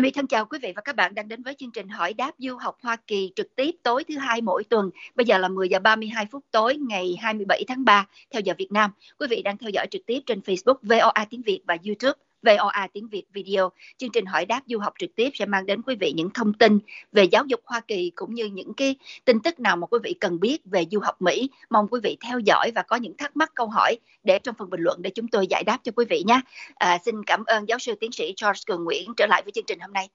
My thân chào quý vị và các bạn đang đến với chương trình Hỏi đáp du học Hoa Kỳ trực tiếp tối thứ hai mỗi tuần. Bây giờ là 10 giờ 32 phút tối ngày 27 tháng 3 theo giờ Việt Nam. Quý vị đang theo dõi trực tiếp trên Facebook VOA tiếng Việt và YouTube VOA tiếng Việt Video. Chương trình Hỏi đáp du học trực tiếp sẽ mang đến quý vị những thông tin về giáo dục Hoa Kỳ cũng như những cái tin tức nào mà quý vị cần biết về du học Mỹ. Mong quý vị theo dõi và có những thắc mắc câu hỏi để trong phần bình luận để chúng tôi giải đáp cho quý vị nhé. Xin cảm ơn giáo sư tiến sĩ George Cường Nguyễn trở lại với chương trình hôm nay.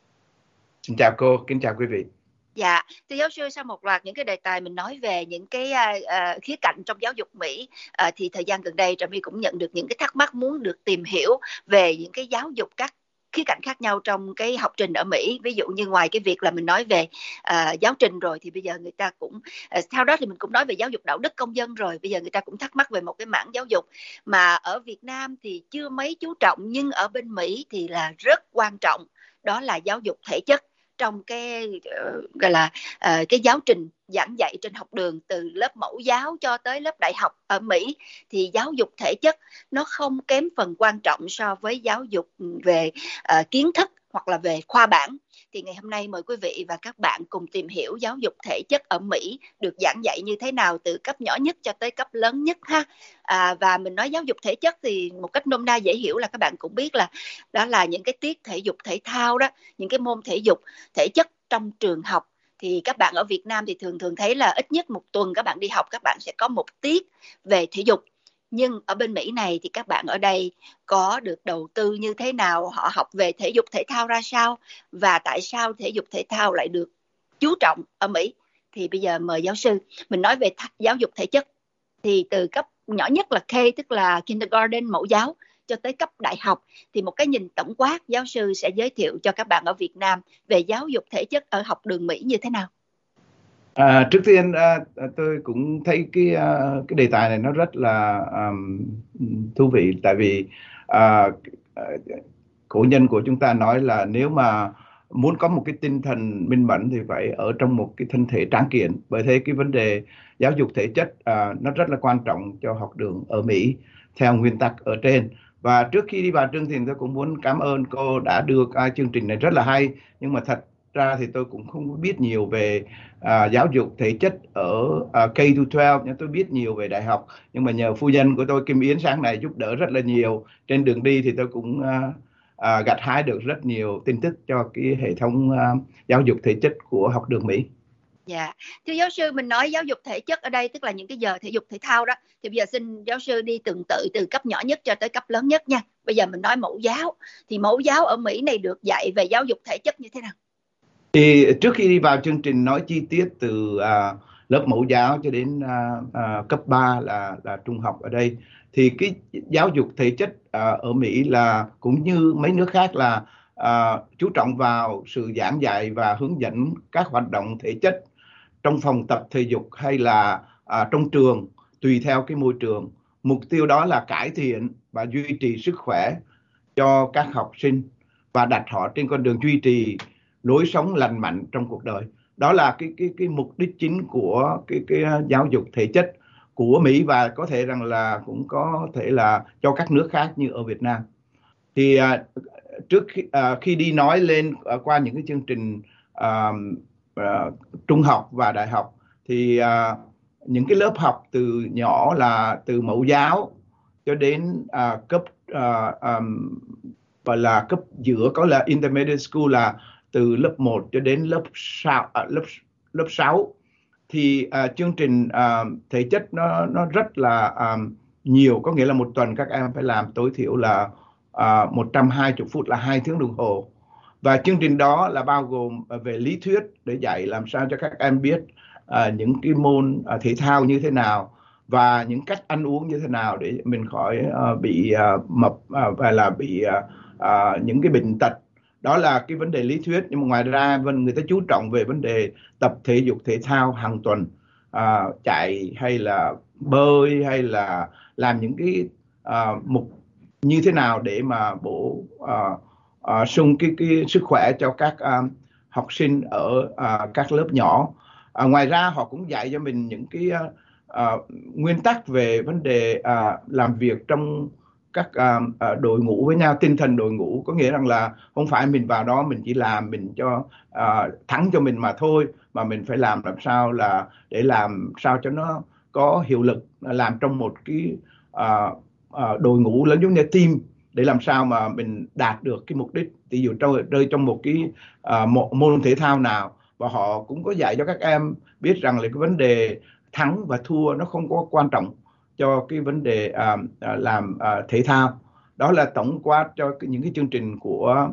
Xin chào cô, kính chào quý vị. Dạ, thưa giáo sư, sau một loạt những cái đề tài mình nói về những cái khía cạnh trong giáo dục Mỹ, thì thời gian gần đây Trà My cũng nhận được những cái thắc mắc muốn được tìm hiểu về những cái giáo dục các khía cạnh khác nhau trong cái học trình ở Mỹ. Ví dụ như ngoài cái việc là mình nói về giáo trình rồi thì bây giờ người ta cũng sau đó thì mình cũng nói về giáo dục đạo đức công dân rồi. Bây giờ người ta cũng thắc mắc về một cái mảng giáo dục mà ở Việt Nam thì chưa mấy chú trọng nhưng ở bên Mỹ thì là rất quan trọng, đó là giáo dục thể chất. Trong cái gọi là cái giáo trình giảng dạy trên học đường từ lớp mẫu giáo cho tới lớp đại học ở Mỹ thì giáo dục thể chất nó không kém phần quan trọng so với giáo dục về kiến thức hoặc là về khoa bảng. Thì ngày hôm nay mời quý vị và các bạn cùng tìm hiểu giáo dục thể chất ở Mỹ được giảng dạy như thế nào từ cấp nhỏ nhất cho tới cấp lớn nhất ha. Và mình nói giáo dục thể chất thì một cách nôm na dễ hiểu là các bạn cũng biết là đó là những cái tiết thể dục thể thao đó, những cái môn thể dục thể chất trong trường học. Thì các bạn ở Việt Nam thì thường thấy là ít nhất một tuần các bạn đi học các bạn sẽ có một tiết về thể dục. Nhưng ở bên Mỹ này thì các bạn ở đây có được đầu tư như thế nào? Họ học về thể dục thể thao ra sao? Và tại sao thể dục thể thao lại được chú trọng ở Mỹ? Thì bây giờ mời giáo sư. Mình nói về giáo dục thể chất thì từ cấp nhỏ nhất là K, tức là kindergarten mẫu giáo, cho tới cấp đại học thì một cái nhìn tổng quát giáo sư sẽ giới thiệu cho các bạn ở Việt Nam về giáo dục thể chất ở học đường Mỹ như thế nào? Trước tiên tôi cũng thấy cái đề tài này nó rất là thú vị, tại vì cổ nhân của chúng ta nói là nếu mà muốn có một cái tinh thần minh mẫn thì phải ở trong một cái thân thể tráng kiện. Bởi thế cái vấn đề giáo dục thể chất nó rất là quan trọng cho học đường ở Mỹ theo nguyên tắc ở trên. Và trước khi đi vào chương trình tôi cũng muốn cảm ơn cô đã đưa chương trình này rất là hay, nhưng mà thật ra thì tôi cũng không biết nhiều về giáo dục thể chất ở K-12, nhưng tôi biết nhiều về đại học. Nhưng mà nhờ phu nhân của tôi Kim Yến sáng nay giúp đỡ rất là nhiều. Trên đường đi thì tôi cũng gặt hái được rất nhiều tin tức cho cái hệ thống giáo dục thể chất của học đường Mỹ. Dạ, thưa giáo sư, mình nói giáo dục thể chất ở đây tức là những cái giờ thể dục thể thao đó. Thì bây giờ xin giáo sư đi từng tự từ cấp nhỏ nhất cho tới cấp lớn nhất nha. Bây giờ mình nói mẫu giáo. Thì mẫu giáo ở Mỹ này được dạy về giáo dục thể chất như thế nào? Thì trước khi đi vào chương trình nói chi tiết từ lớp mẫu giáo cho đến cấp 3 là trung học ở đây, thì cái giáo dục thể chất ở Mỹ là cũng như mấy nước khác là chú trọng vào sự giảng dạy và hướng dẫn các hoạt động thể chất trong phòng tập thể dục hay là trong trường, tùy theo cái môi trường. Mục tiêu đó là cải thiện và duy trì sức khỏe cho các học sinh và đặt họ trên con đường duy trì lối sống lành mạnh trong cuộc đời. Đó là cái mục đích chính của cái giáo dục thể chất của Mỹ, và có thể rằng là cũng có thể là cho các nước khác như ở Việt Nam. Thì trước khi đi nói lên qua những cái chương trình trung học và đại học thì những cái lớp học từ nhỏ là từ mẫu giáo cho đến cấp gọi là cấp giữa, có là intermediate school, là từ lớp 1 cho đến lớp 6 thì chương trình thể chất nó rất là nhiều. Có nghĩa là một tuần các em phải làm tối thiểu là 120 phút, là 2 tiếng đồng hồ. Và chương trình đó là bao gồm về lý thuyết để dạy làm sao cho các em biết những cái môn thể thao như thế nào và những cách ăn uống như thế nào để mình khỏi bị mập và là bị những cái bệnh tật. Đó là cái vấn đề lý thuyết. Nhưng mà ngoài ra người ta chú trọng về vấn đề tập thể dục thể thao hàng tuần, chạy hay là bơi hay là làm những cái mục như thế nào để mà bổ sung cái sức khỏe cho các học sinh ở các lớp nhỏ. Ngoài ra họ cũng dạy cho mình những cái nguyên tắc về vấn đề làm việc trong các đội ngũ với nhau, tinh thần đội ngũ, có nghĩa rằng là không phải mình vào đó mình chỉ làm mình cho thắng cho mình mà thôi, mà mình phải làm sao là để làm sao cho nó có hiệu lực, làm trong một cái đội ngũ lớn giống như team, để làm sao mà mình đạt được cái mục đích. Ví dụ rơi trong một cái môn thể thao nào, và họ cũng có dạy cho các em biết rằng là cái vấn đề thắng và thua nó không có quan trọng cho cái vấn đề làm thể thao. Đó là tổng quát cho những cái chương trình của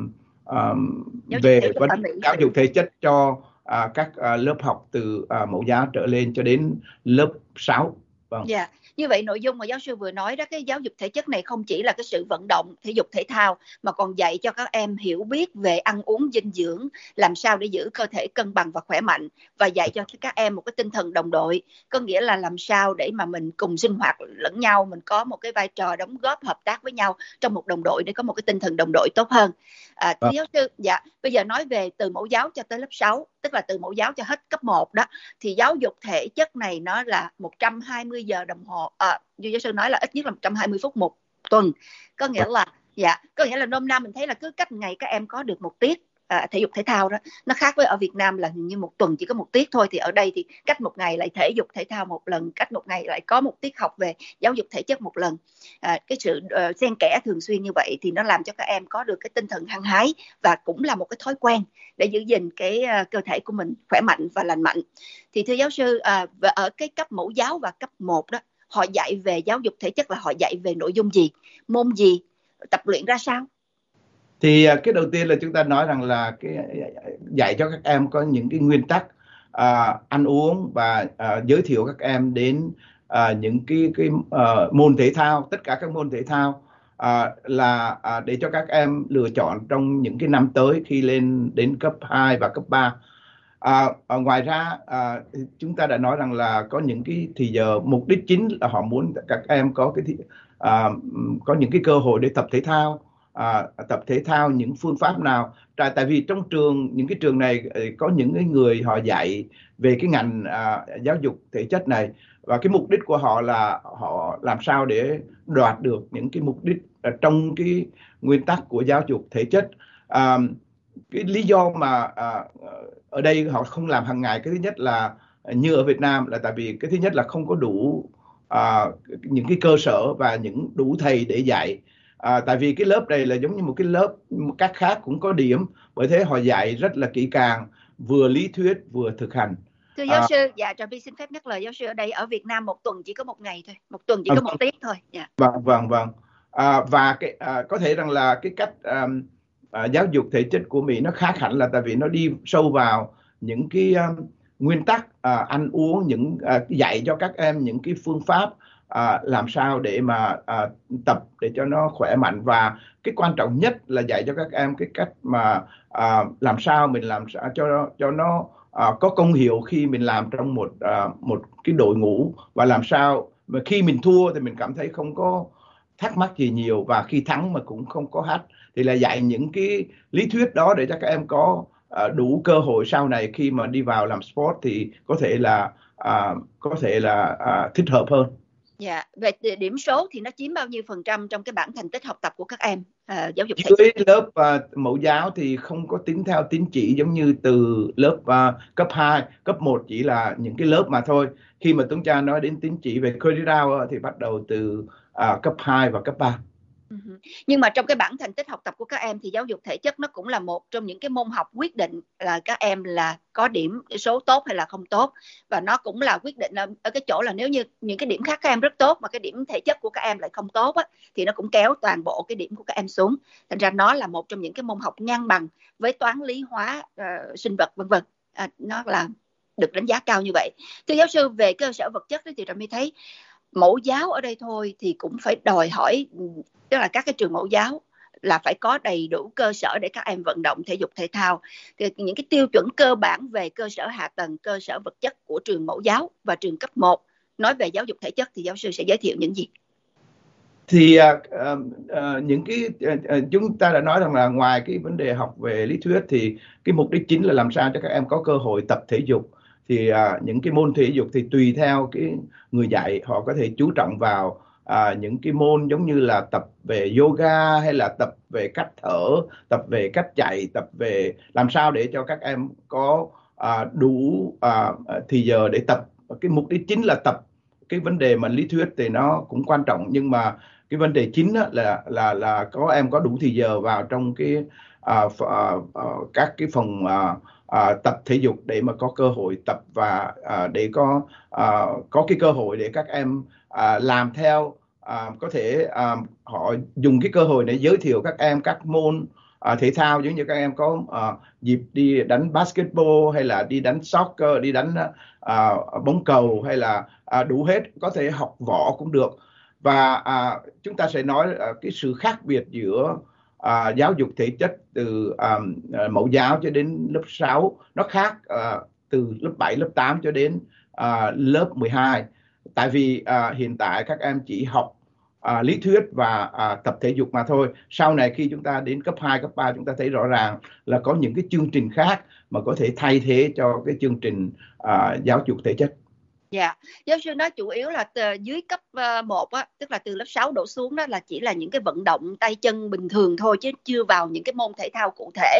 về vấn giáo dục thể chất cho các lớp học từ mẫu giáo trở lên cho đến lớp 6. Vâng. Yeah. Như vậy nội dung mà giáo sư vừa nói đó, cái giáo dục thể chất này không chỉ là cái sự vận động thể dục thể thao, mà còn dạy cho các em hiểu biết về ăn uống dinh dưỡng, làm sao để giữ cơ thể cân bằng và khỏe mạnh, và dạy cho các em một cái tinh thần đồng đội, có nghĩa là làm sao để mà mình cùng sinh hoạt lẫn nhau, mình có một cái vai trò đóng góp hợp tác với nhau trong một đồng đội để có một cái tinh thần đồng đội tốt hơn. Thưa giáo sư, dạ, bây giờ nói về từ mẫu giáo cho tới lớp 6, tức là từ mẫu giáo cho hết cấp 1 đó, thì giáo dục thể chất này nó là 120 giờ đồng hồ, như giáo sư nói là ít nhất là 120 phút một tuần, có nghĩa là có nghĩa là nôm na mình thấy là cứ cách ngày các em có được một tiết thể dục thể thao đó. Nó khác với ở Việt Nam là như một tuần chỉ có một tiết thôi, thì ở đây thì cách một ngày lại thể dục thể thao một lần, cách một ngày lại có một tiết học về giáo dục thể chất một lần. Cái sự xen kẽ thường xuyên như vậy thì nó làm cho các em có được cái tinh thần hăng hái, và cũng là một cái thói quen để giữ gìn cái cơ thể của mình khỏe mạnh và lành mạnh. Thì thưa giáo sư, ở cái cấp mẫu giáo và cấp 1 đó, họ dạy về giáo dục thể chất là họ dạy về nội dung gì, môn gì, tập luyện ra sao? Thì cái đầu tiên là chúng ta nói rằng là cái dạy cho các em có những cái nguyên tắc ăn uống, và giới thiệu các em đến những cái môn thể thao, tất cả các môn thể thao là để cho các em lựa chọn trong những cái năm tới khi lên đến cấp 2 và cấp 3. Ngoài ra chúng ta đã nói rằng là có những cái thì giờ mục đích chính là họ muốn các em có có những cái cơ hội để tập thể thao. Tập thể thao những phương pháp nào, tại vì trong trường, những cái trường này có những người họ dạy về cái ngành giáo dục thể chất này, và cái mục đích của họ là họ làm sao để đoạt được những cái mục đích trong cái nguyên tắc của giáo dục thể chất. Cái lý do mà ở đây họ không làm hàng ngày, cái thứ nhất là như ở Việt Nam là tại vì cái thứ nhất là không có đủ những cái cơ sở và những đủ thầy để dạy. Tại vì cái lớp này là giống như một cái lớp các khác cũng có điểm, bởi thế họ dạy rất là kỹ càng, vừa lý thuyết vừa thực hành. Thưa giáo sư, Trà My xin phép nhắc lời giáo sư, ở đây ở Việt Nam một tuần chỉ có một ngày thôi, một tuần chỉ có một tiết thôi. Vâng. Và có thể rằng là cái cách giáo dục thể chất của Mỹ nó khác hẳn, là tại vì nó đi sâu vào những cái nguyên tắc ăn uống, những dạy cho các em những cái phương pháp làm sao để mà tập để cho nó khỏe mạnh, và cái quan trọng nhất là dạy cho các em cái cách mà làm sao mình làm sao cho nó có công hiệu khi mình làm trong một cái đội ngũ, và làm sao mà khi mình thua thì mình cảm thấy không có thắc mắc gì nhiều, và khi thắng mà cũng không có hắt. Thì là dạy những cái lý thuyết đó để cho các em có đủ cơ hội sau này khi mà đi vào làm sport thì có thể là thích hợp hơn. Dạ, về điểm số thì nó chiếm bao nhiêu % trong cái bảng thành tích học tập của các em giáo dục thể chất? Dưới lớp mẫu giáo thì không có tính theo tín chỉ giống như từ lớp cấp 2, cấp 1 chỉ là những cái lớp mà thôi. Khi mà Tuấn Cha nói đến tín chỉ về credit hour thì bắt đầu từ cấp 2 và cấp 3. Nhưng mà trong cái bảng thành tích học tập của các em thì giáo dục thể chất nó cũng là một trong những cái môn học quyết định là các em là có điểm số tốt hay là không tốt, và nó cũng là quyết định ở cái chỗ là nếu như những cái điểm khác các em rất tốt mà cái điểm thể chất của các em lại không tốt á, thì nó cũng kéo toàn bộ cái điểm của các em xuống. Thành ra nó là một trong những cái môn học ngang bằng với toán, lý, hóa, sinh vật vân vân. Nó là được đánh giá cao như vậy. Thưa giáo sư, về cơ sở vật chất thì Trà My thấy mẫu giáo ở đây thôi thì cũng phải đòi hỏi, tức là các cái trường mẫu giáo là phải có đầy đủ cơ sở để các em vận động thể dục thể thao. Thì những cái tiêu chuẩn cơ bản về cơ sở hạ tầng, cơ sở vật chất của trường mẫu giáo và trường cấp 1 nói về giáo dục thể chất thì giáo sư sẽ giới thiệu những gì? Thì những cái chúng ta đã nói rằng là ngoài cái vấn đề học về lý thuyết thì cái mục đích chính là làm sao cho các em có cơ hội tập thể dục. Thì những cái môn thể dục thì tùy theo cái người dạy, họ có thể chú trọng vào những cái môn giống như là tập về yoga hay là tập về cách thở, tập về cách chạy, tập về làm sao để cho các em có đủ thì giờ để tập. Cái mục đích chính là tập. Cái vấn đề mà lý thuyết thì nó cũng quan trọng, nhưng mà cái vấn đề chính á, là có em có đủ thì giờ vào trong cái các cái phòng tập thể dục để mà có cơ hội tập, và để có cái cơ hội để các em làm theo, có thể họ dùng cái cơ hội để giới thiệu các em các môn thể thao, giống như các em có dịp đi đánh basketball hay là đi đánh soccer, đi đánh bóng cầu, hay là đủ hết, có thể học võ cũng được. Và chúng ta sẽ nói cái sự khác biệt giữa giáo dục thể chất từ mẫu giáo cho đến lớp 6 nó khác từ lớp 7, lớp 8 cho đến lớp 12. Tại vì hiện tại các em chỉ học lý thuyết và tập thể dục mà thôi. Sau này khi chúng ta đến cấp 2, cấp 3, chúng ta thấy rõ ràng là có những cái chương trình khác mà có thể thay thế cho cái chương trình giáo dục thể chất. Dạ, giáo sư nói chủ yếu là dưới cấp 1 á, tức là từ lớp 6 đổ xuống đó là chỉ là những cái vận động tay chân bình thường thôi, chứ chưa vào những cái môn thể thao cụ thể.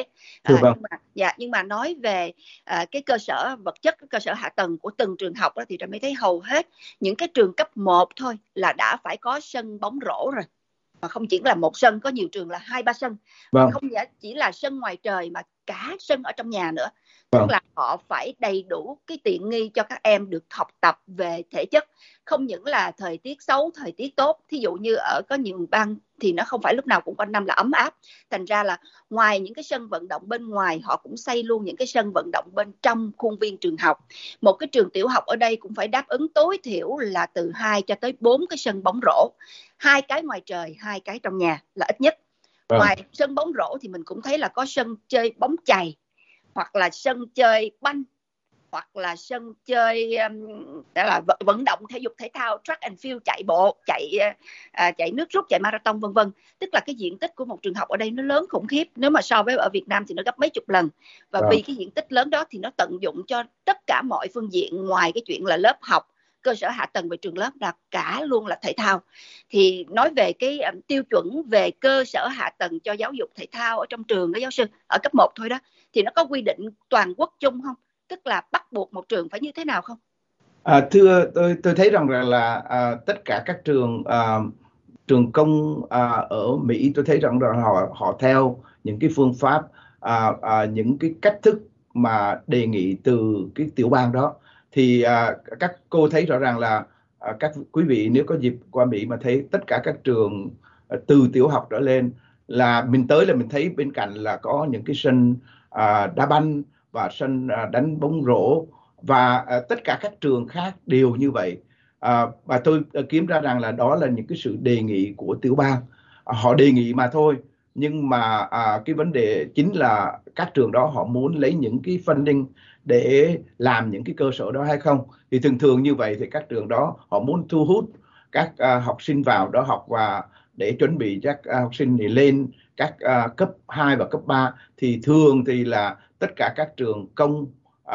Nhưng mà nói về cái cơ sở vật chất, cơ sở hạ tầng của từng trường học đó, thì Trà mới thấy hầu hết những cái trường cấp 1 thôi là đã phải có sân bóng rổ rồi. Mà không chỉ là một sân, có nhiều trường là 2-3 sân. Không chỉ là sân ngoài trời mà cả sân ở trong nhà nữa. Tức là họ phải đầy đủ cái tiện nghi cho các em được học tập về thể chất. Không những là thời tiết xấu, thời tiết tốt. Thí dụ như ở có nhiều bang thì nó không phải lúc nào cũng quanh năm là ấm áp. Thành ra là ngoài những cái sân vận động bên ngoài, họ cũng xây luôn những cái sân vận động bên trong khuôn viên trường học. Một cái trường tiểu học ở đây cũng phải đáp ứng tối thiểu là từ 2 cho tới 4 cái sân bóng rổ. 2 cái ngoài trời, 2 cái trong nhà là ít nhất. Ngoài sân bóng rổ thì mình cũng thấy là có sân chơi bóng chày, hoặc là sân chơi banh, hoặc là sân chơi là vận động thể dục thể thao, track and field, chạy bộ, chạy nước rút, chạy marathon vân vân. Tức là cái diện tích của một trường học ở đây nó lớn khủng khiếp. Nếu mà so với ở Việt Nam thì nó gấp mấy chục lần. Và vì cái diện tích lớn đó thì nó tận dụng cho tất cả mọi phương diện, ngoài cái chuyện là lớp học, cơ sở hạ tầng về trường lớp, là cả luôn là thể thao. Thì nói về cái tiêu chuẩn về cơ sở hạ tầng cho giáo dục thể thao ở trong trường đó giáo sư, ở cấp 1 thôi đó, thì nó có quy định toàn quốc chung không? Tức là bắt buộc một trường phải như thế nào không? Thưa, tôi thấy rằng là tất cả các trường công ở Mỹ, tôi thấy rằng họ theo những cái phương pháp, những cái cách thức mà đề nghị từ cái tiểu bang đó. Thì các cô thấy rõ ràng là các quý vị nếu có dịp qua Mỹ mà thấy tất cả các trường từ tiểu học trở lên, là mình tới là mình thấy bên cạnh là có những cái sân đá banh và sân đánh bóng rổ, và tất cả các trường khác đều như vậy. Và tôi kiếm ra rằng là đó là những cái sự đề nghị của tiểu bang. Họ đề nghị mà thôi, nhưng mà cái vấn đề chính là các trường đó họ muốn lấy những cái funding để làm những cái cơ sở đó hay không. Thì thường thường như vậy thì các trường đó họ muốn thu hút các học sinh vào đó học, và để chuẩn bị các học sinh thì lên các cấp 2 và cấp 3. Thì thường thì là tất cả các trường công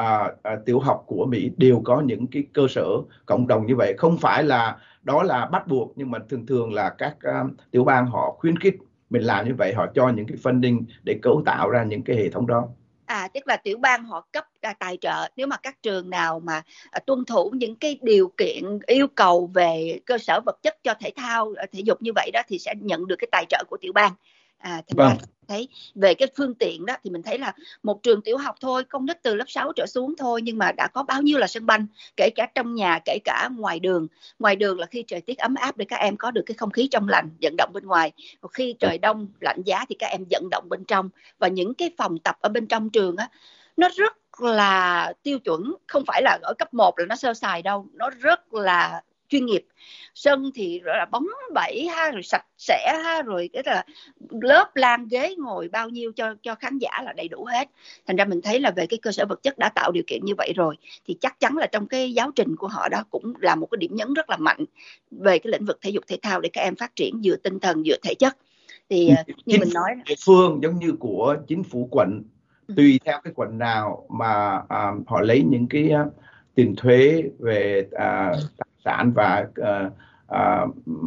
tiểu học của Mỹ đều có những cái cơ sở cộng đồng như vậy. Không phải là đó là bắt buộc, nhưng mà thường thường là các tiểu bang họ khuyến khích mình làm như vậy, họ cho những cái funding để cấu tạo ra những cái hệ thống đó. Tức là tiểu bang họ cấp tài trợ, nếu mà các trường nào mà tuân thủ những cái điều kiện yêu cầu về cơ sở vật chất cho thể thao, thể dục như vậy đó, thì sẽ nhận được cái tài trợ của tiểu bang. Thành ra thấy về cái phương tiện đó thì mình thấy là một trường tiểu học thôi, con nít từ lớp 6 trở xuống thôi, nhưng mà đã có bao nhiêu là sân banh, kể cả trong nhà, kể cả ngoài đường. Ngoài đường là khi trời tiết ấm áp để các em có được cái không khí trong lành, vận động bên ngoài. Còn khi trời đông lạnh giá thì các em vận động bên trong. Và những cái phòng tập ở bên trong trường á, nó rất là tiêu chuẩn, không phải là ở cấp 1 là nó sơ sài đâu, nó rất là chuyên nghiệp. Sân thì rất là bóng bẩy ha, rồi sạch sẽ ha, rồi cái là lớp lan ghế ngồi bao nhiêu cho khán giả là đầy đủ hết. Thành ra mình thấy là về cái cơ sở vật chất đã tạo điều kiện như vậy rồi, thì chắc chắn là trong cái giáo trình của họ đó cũng là một cái điểm nhấn rất là mạnh về cái lĩnh vực thể dục thể thao để các em phát triển vừa tinh thần vừa thể chất. Thì như mình nói, địa phương giống như của chính phủ quận, tùy theo cái quận nào mà họ lấy những cái tiền thuế về tài sản và à,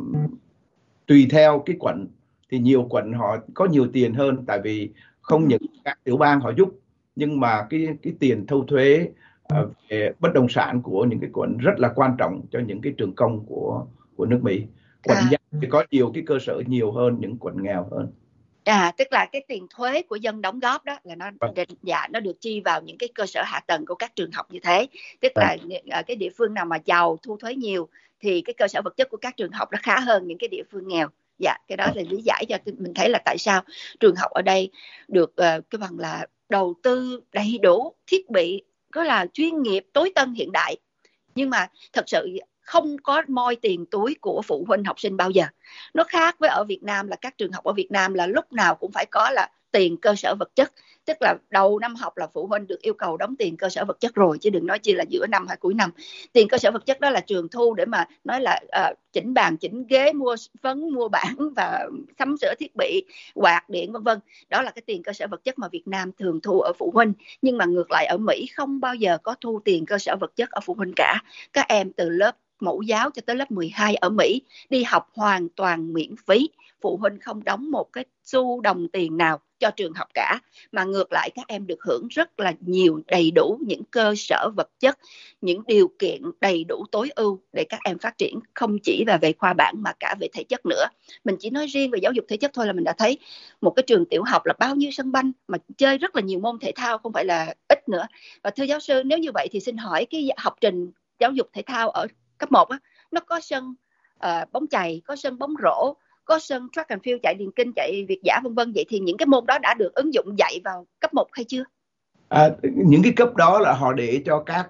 tùy theo cái quận thì nhiều quận họ có nhiều tiền hơn, tại vì không những các tiểu bang họ giúp, nhưng mà cái tiền thu thuế về bất động sản của những cái quận rất là quan trọng cho những cái trường công của nước Mỹ. Quận giàu thì có nhiều cái cơ sở nhiều hơn những quận nghèo hơn. Tức là cái tiền thuế của dân đóng góp đó là nó được chi vào những cái cơ sở hạ tầng của các trường học như thế. Tức là cái địa phương nào mà giàu thu thuế nhiều thì cái cơ sở vật chất của các trường học nó khá hơn những cái địa phương nghèo. Dạ, cái đó là lý giải cho mình thấy là tại sao trường học ở đây được cái bằng là đầu tư đầy đủ thiết bị, có là chuyên nghiệp, tối tân, hiện đại, nhưng mà thật sự không có moi tiền túi của phụ huynh học sinh bao giờ. Nó khác với ở Việt Nam là các trường học ở Việt Nam là lúc nào cũng phải có là tiền cơ sở vật chất, tức là đầu năm học là phụ huynh được yêu cầu đóng tiền cơ sở vật chất rồi, chứ đừng nói chi là giữa năm hay cuối năm. Tiền cơ sở vật chất đó là trường thu để mà nói là chỉnh bàn chỉnh ghế, mua phấn, mua bảng và sắm sửa thiết bị, quạt điện vân vân. Đó là cái tiền cơ sở vật chất mà Việt Nam thường thu ở phụ huynh. Nhưng mà ngược lại ở Mỹ không bao giờ có thu tiền cơ sở vật chất ở phụ huynh cả. Các em từ lớp mẫu giáo cho tới lớp 12 ở Mỹ đi học hoàn toàn miễn phí, phụ huynh không đóng một cái xu đồng tiền nào cho trường học cả, mà ngược lại các em được hưởng rất là nhiều, đầy đủ những cơ sở vật chất, những điều kiện đầy đủ tối ưu để các em phát triển, không chỉ là về khoa bảng mà cả về thể chất nữa. Mình chỉ nói riêng về giáo dục thể chất thôi là mình đã thấy một cái trường tiểu học là bao nhiêu sân banh mà chơi rất là nhiều môn thể thao, không phải là ít nữa. Và thưa giáo sư, nếu như vậy thì xin hỏi cái học trình giáo dục thể thao ở cấp 1 á, nó có sân bóng chày, có sân bóng rổ, có sân track and field, chạy điền kinh, chạy việt dã vân vân, vậy thì những cái môn đó đã được ứng dụng dạy vào cấp 1 hay chưa? Những cái cấp đó là họ để cho các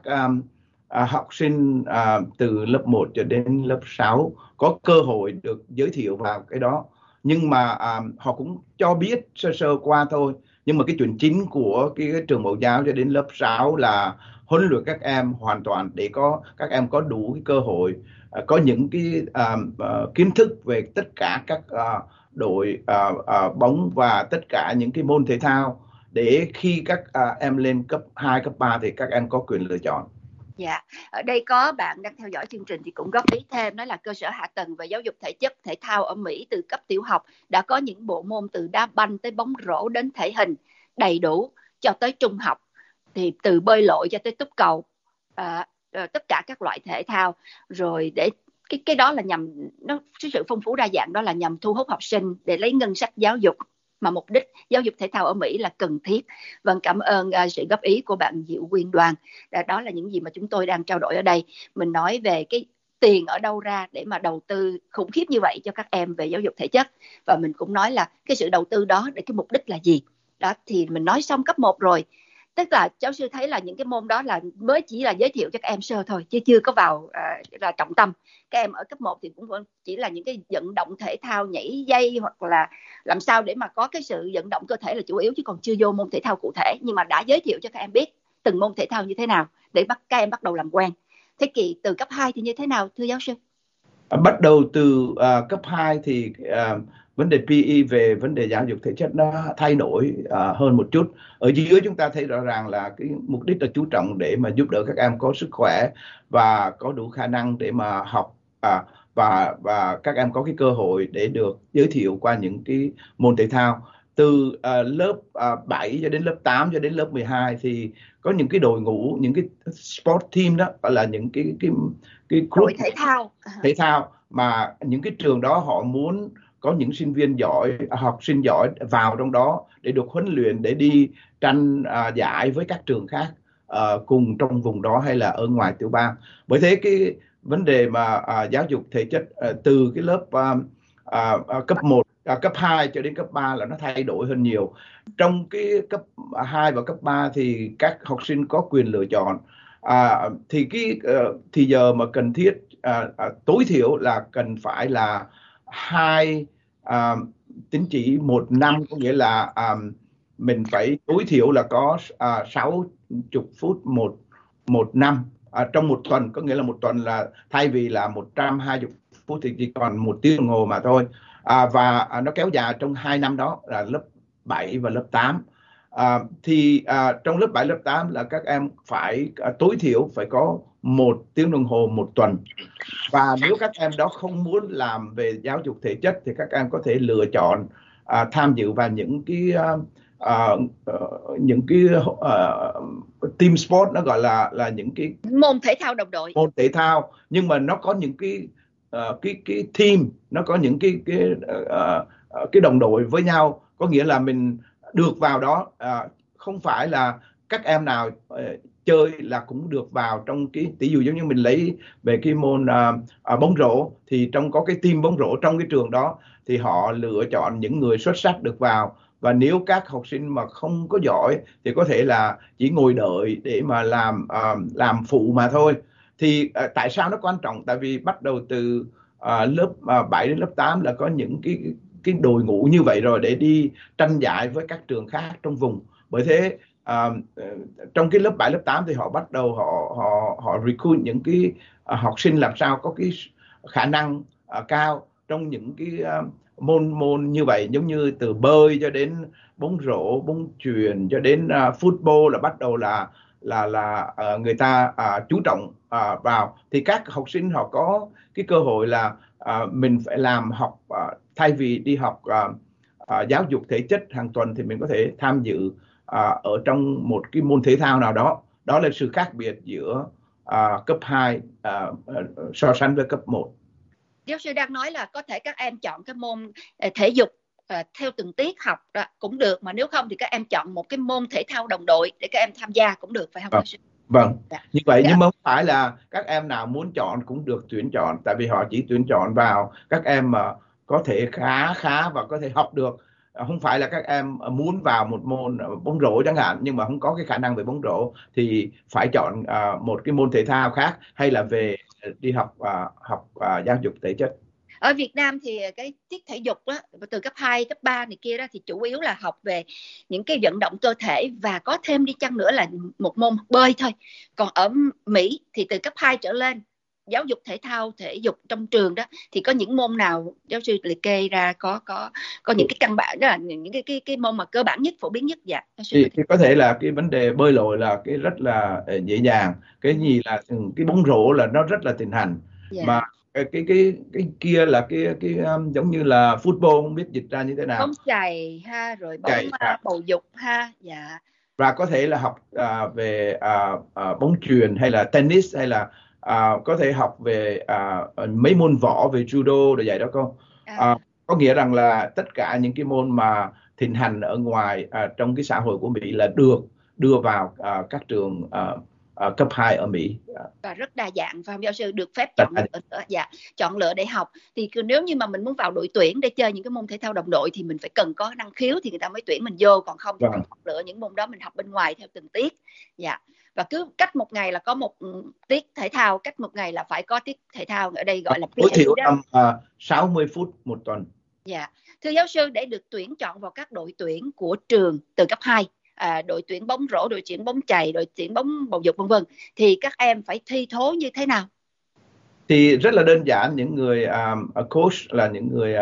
học sinh từ lớp 1 cho đến lớp 6 có cơ hội được giới thiệu vào cái đó, nhưng mà họ cũng cho biết sơ sơ qua thôi. Nhưng mà cái chuyện chính của cái trường mẫu giáo cho đến lớp 6 là huấn luyện các em hoàn toàn để các em có đủ cái cơ hội, có những cái kiến thức về tất cả các đội bóng và tất cả những cái môn thể thao, để khi các em lên cấp 2, cấp 3 thì các em có quyền lựa chọn. Dạ, ở đây có bạn đang theo dõi chương trình thì cũng góp ý thêm, đó là cơ sở hạ tầng và giáo dục thể chất thể thao ở Mỹ từ cấp tiểu học đã có những bộ môn từ đá banh tới bóng rổ đến thể hình đầy đủ, cho tới trung học thì từ bơi lội cho tới túc cầu, tất cả các loại thể thao. Rồi để cái đó là nhằm nó sự phong phú đa dạng, đó là nhằm thu hút học sinh để lấy ngân sách giáo dục, mà mục đích giáo dục thể thao ở Mỹ là cần thiết. Vâng, cảm ơn sự góp ý của bạn Diệu Quyên Đoàn. Đó là những gì mà chúng tôi đang trao đổi ở đây. Mình nói về cái tiền ở đâu ra để mà đầu tư khủng khiếp như vậy cho các em về giáo dục thể chất, và mình cũng nói là cái sự đầu tư đó để cái mục đích là gì. Đó thì mình nói xong cấp 1 rồi, tức là giáo sư thấy là những cái môn đó là mới chỉ là giới thiệu cho các em sơ thôi, chứ chưa có vào là trọng tâm. Các em ở cấp 1 thì cũng chỉ là những cái vận động thể thao, nhảy dây hoặc là làm sao để mà có cái sự vận động cơ thể là chủ yếu, chứ còn chưa vô môn thể thao cụ thể. Nhưng mà đã giới thiệu cho các em biết từng môn thể thao như thế nào để các em bắt đầu làm quen. Thế kỳ từ cấp 2 thì như thế nào thưa giáo sư? Bắt đầu từ cấp 2 thì vấn đề PE về vấn đề giáo dục thể chất nó thay đổi hơn một chút. Ở dưới chúng ta thấy rõ ràng là cái mục đích là chú trọng để mà giúp đỡ các em có sức khỏe và có đủ khả năng để mà học, và các em có cái cơ hội để được giới thiệu qua những cái môn thể thao. Từ lớp 7 cho đến lớp 8 cho đến lớp 12 thì có những cái đội ngũ, những cái sport team, đó gọi là những cái group thể thao mà những cái trường đó họ muốn có những sinh viên giỏi, học sinh giỏi vào trong đó để được huấn luyện để đi tranh giải với các trường khác cùng trong vùng đó hay là ở ngoài tiểu bang. Bởi thế cái vấn đề mà giáo dục thể chất từ cái lớp cấp 1, cấp 2 cho đến cấp 3 là nó thay đổi hơn nhiều. Trong cái cấp 2 và cấp 3 thì các học sinh có quyền lựa chọn. Thì thì giờ mà cần thiết tối thiểu là cần phải là 2 tín chỉ 1 năm, có nghĩa là mình phải tối thiểu là có 60 phút một năm trong một tuần, có nghĩa là một tuần là thay vì là 120 phút thì chỉ còn 1 tiếng đồng hồ mà thôi. Và nó kéo dài trong 2 năm đó là lớp 7 và lớp 8. Trong lớp 7, lớp 8 là các em phải tối thiểu phải có 1 tiếng đồng hồ một tuần. Và nếu các em đó không muốn làm về giáo dục thể chất thì các em có thể lựa chọn tham dự vào những cái team sport, nó gọi là những cái môn thể thao đồng đội, môn thể thao, nhưng mà nó có những cái team, nó có những cái đồng đội với nhau, có nghĩa là mình được vào đó, không phải là các em nào chơi là cũng được vào trong cái, ví dụ giống như mình lấy về cái môn bóng rổ, thì có cái team bóng rổ trong cái trường đó thì họ lựa chọn những người xuất sắc được vào, và nếu các học sinh mà không có giỏi thì có thể là chỉ ngồi đợi để mà làm phụ mà thôi. Thì tại sao nó quan trọng? Tại vì bắt đầu từ lớp 7 đến lớp 8 là có những cái đội ngũ như vậy rồi để đi tranh giải với các trường khác trong vùng. Bởi thế trong cái lớp 7, lớp 8 thì họ bắt đầu họ recruit những cái học sinh làm sao có cái khả năng cao trong những cái môn như vậy, giống như từ bơi cho đến bóng rổ, bóng chuyền cho đến football, là bắt đầu là người ta chú trọng vào. Thì các học sinh họ có cái cơ hội là mình phải học, thay vì đi học giáo dục thể chất hàng tuần thì mình có thể tham dự ở trong một cái môn thể thao nào đó. Đó là sự khác biệt giữa cấp 2 so sánh với cấp 1. Giáo sư đang nói là có thể các em chọn cái môn thể dục theo từng tiết học đó cũng được, mà nếu không thì các em chọn một cái môn thể thao đồng đội để các em tham gia cũng được, phải không giáo sư? Vâng, như vậy, nhưng mà không phải là các em nào muốn chọn cũng được tuyển chọn, tại vì họ chỉ tuyển chọn vào các em mà có thể khá và có thể học được. Không phải là các em muốn vào một môn bóng rổ chẳng hạn nhưng mà không có cái khả năng về bóng rổ thì phải chọn một cái môn thể thao khác, hay là về đi học giáo dục thể chất. Ở Việt Nam thì cái tiết thể dục đó, từ cấp 2, cấp 3 này kia đó thì chủ yếu là học về những cái vận động cơ thể, và có thêm đi chăng nữa là một môn bơi thôi. Còn ở Mỹ thì từ cấp 2 trở lên, giáo dục thể thao, thể dục trong trường đó thì có những môn nào giáo sư liệt kê ra, có những cái căn bản đó là những cái môn mà cơ bản nhất, phổ biến nhất? Dạ. Thì có thể là cái vấn đề bơi lội là cái rất là dễ dàng. Cái gì là cái bóng rổ là nó rất là thịnh hành. Dạ. Mà cái kia là cái giống như là football, không biết dịch ra như thế nào. Bóng chày ha, rồi bóng bầu dục ha. Dạ. Và có thể là học về bóng chuyền hay là tennis, hay là có thể học về mấy môn võ, về judo để dạy đó con. Có nghĩa rằng là tất cả những cái môn mà thịnh hành ở ngoài trong cái xã hội của Mỹ là được đưa vào các trường cấp 2 ở Mỹ. Và rất đa dạng, và giáo sư được phép chọn lựa, chọn lựa để học. Thì nếu như mà mình muốn vào đội tuyển để chơi những cái môn thể thao đồng đội thì mình phải cần có năng khiếu thì người ta mới tuyển mình vô, còn không thì mình chọn lựa những môn đó mình học bên ngoài theo từng tiết. Dạ. Và cứ cách một ngày là có một tiết thể thao, cách một ngày là phải có tiết thể thao, ở đây gọi là tối thiểu 60 phút một tuần. Dạ. Thưa giáo sư, để được tuyển chọn vào các đội tuyển của trường từ cấp 2, đội tuyển bóng rổ, đội tuyển bóng chày, đội tuyển bóng bầu dục vân vân, thì các em phải thi thố như thế nào? Thì rất là đơn giản, những người coach là những người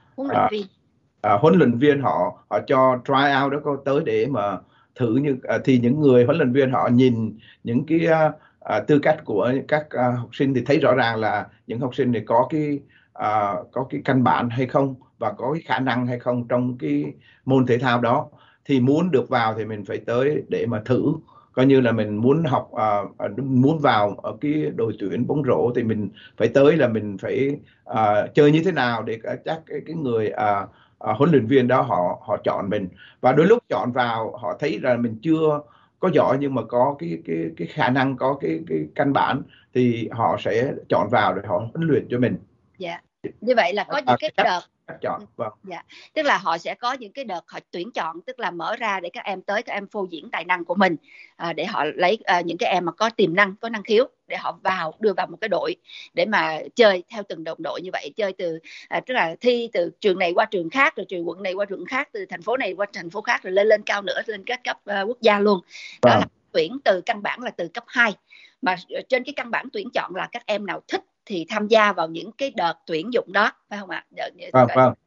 huấn luyện viên họ cho try out đó, có tới để mà thử. Thì những người huấn luyện viên họ nhìn những cái tư cách của các học sinh thì thấy rõ ràng là những học sinh này có cái căn bản hay không và có cái khả năng hay không trong cái môn thể thao đó. Thì muốn được vào thì mình phải tới để mà thử, coi như là mình muốn học muốn vào ở cái đội tuyển bóng rổ thì mình phải tới là mình phải chơi như thế nào để chắc cái người huấn luyện viên đó họ chọn mình. Và đôi lúc chọn vào họ thấy là mình chưa có giỏi nhưng mà có cái khả năng, có cái căn bản thì họ sẽ chọn vào để họ huấn luyện cho mình. Dạ. Như vậy là có những cái đợt chọn. Vâng. Dạ. Tức là họ sẽ có những cái đợt họ tuyển chọn, tức là mở ra để các em tới, các em phô diễn tài năng của mình, để họ lấy những cái em mà có tiềm năng, có năng khiếu để họ đưa vào một cái đội để mà chơi theo từng đồng đội như vậy, chơi từ tức là thi từ trường này qua trường khác, rồi trường quận này qua trường khác, từ thành phố này qua thành phố khác, rồi lên cao nữa, lên các cấp quốc gia luôn. Đó là tuyển từ căn bản là từ cấp 2. Mà trên cái căn bản tuyển chọn là các em nào thích thì tham gia vào những cái đợt tuyển dụng đó, phải không ạ? Vâng.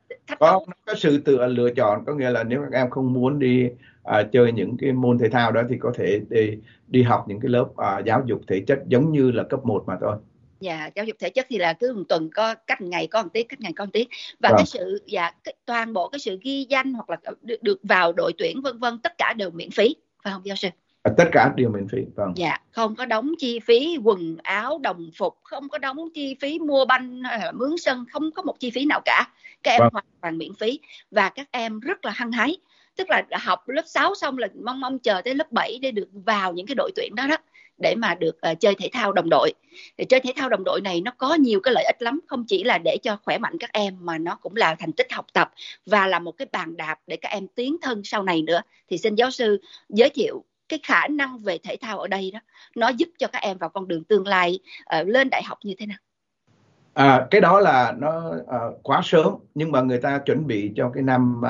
thách có đố. có sự tự lựa chọn, có nghĩa là nếu các em không muốn đi chơi những cái môn thể thao đó thì có thể đi học những cái lớp giáo dục thể chất giống như là cấp 1 mà thôi. Dạ, giáo dục thể chất thì là cứ một tuần có cách ngày có một tiết, cách ngày có một tiết, và cái Vâng. sự toàn bộ cái sự ghi danh hoặc là được vào đội tuyển vân vân tất cả đều miễn phí, phải không giáo sư? Tất cả đều miễn phí. Vâng. Dạ, không có đóng chi phí quần áo đồng phục, không có đóng chi phí mua banh hay là mướn sân, không có một chi phí nào cả, các em Vâng. hoàn toàn miễn phí. Và các em rất là hăng hái, tức là học lớp 6 xong là mong chờ tới lớp 7 để được vào những cái đội tuyển đó đó, để mà được chơi thể thao đồng đội. Thì chơi thể thao đồng đội này nó có nhiều cái lợi ích lắm, không chỉ là để cho khỏe mạnh các em mà nó cũng là thành tích học tập và là một cái bàn đạp để các em tiến thân sau này nữa. Thì xin giáo sư giới thiệu cái khả năng về thể thao ở đây đó, nó giúp cho các em vào con đường tương lai lên đại học như thế nào? Cái đó là nó quá sớm, nhưng mà người ta chuẩn bị cho cái năm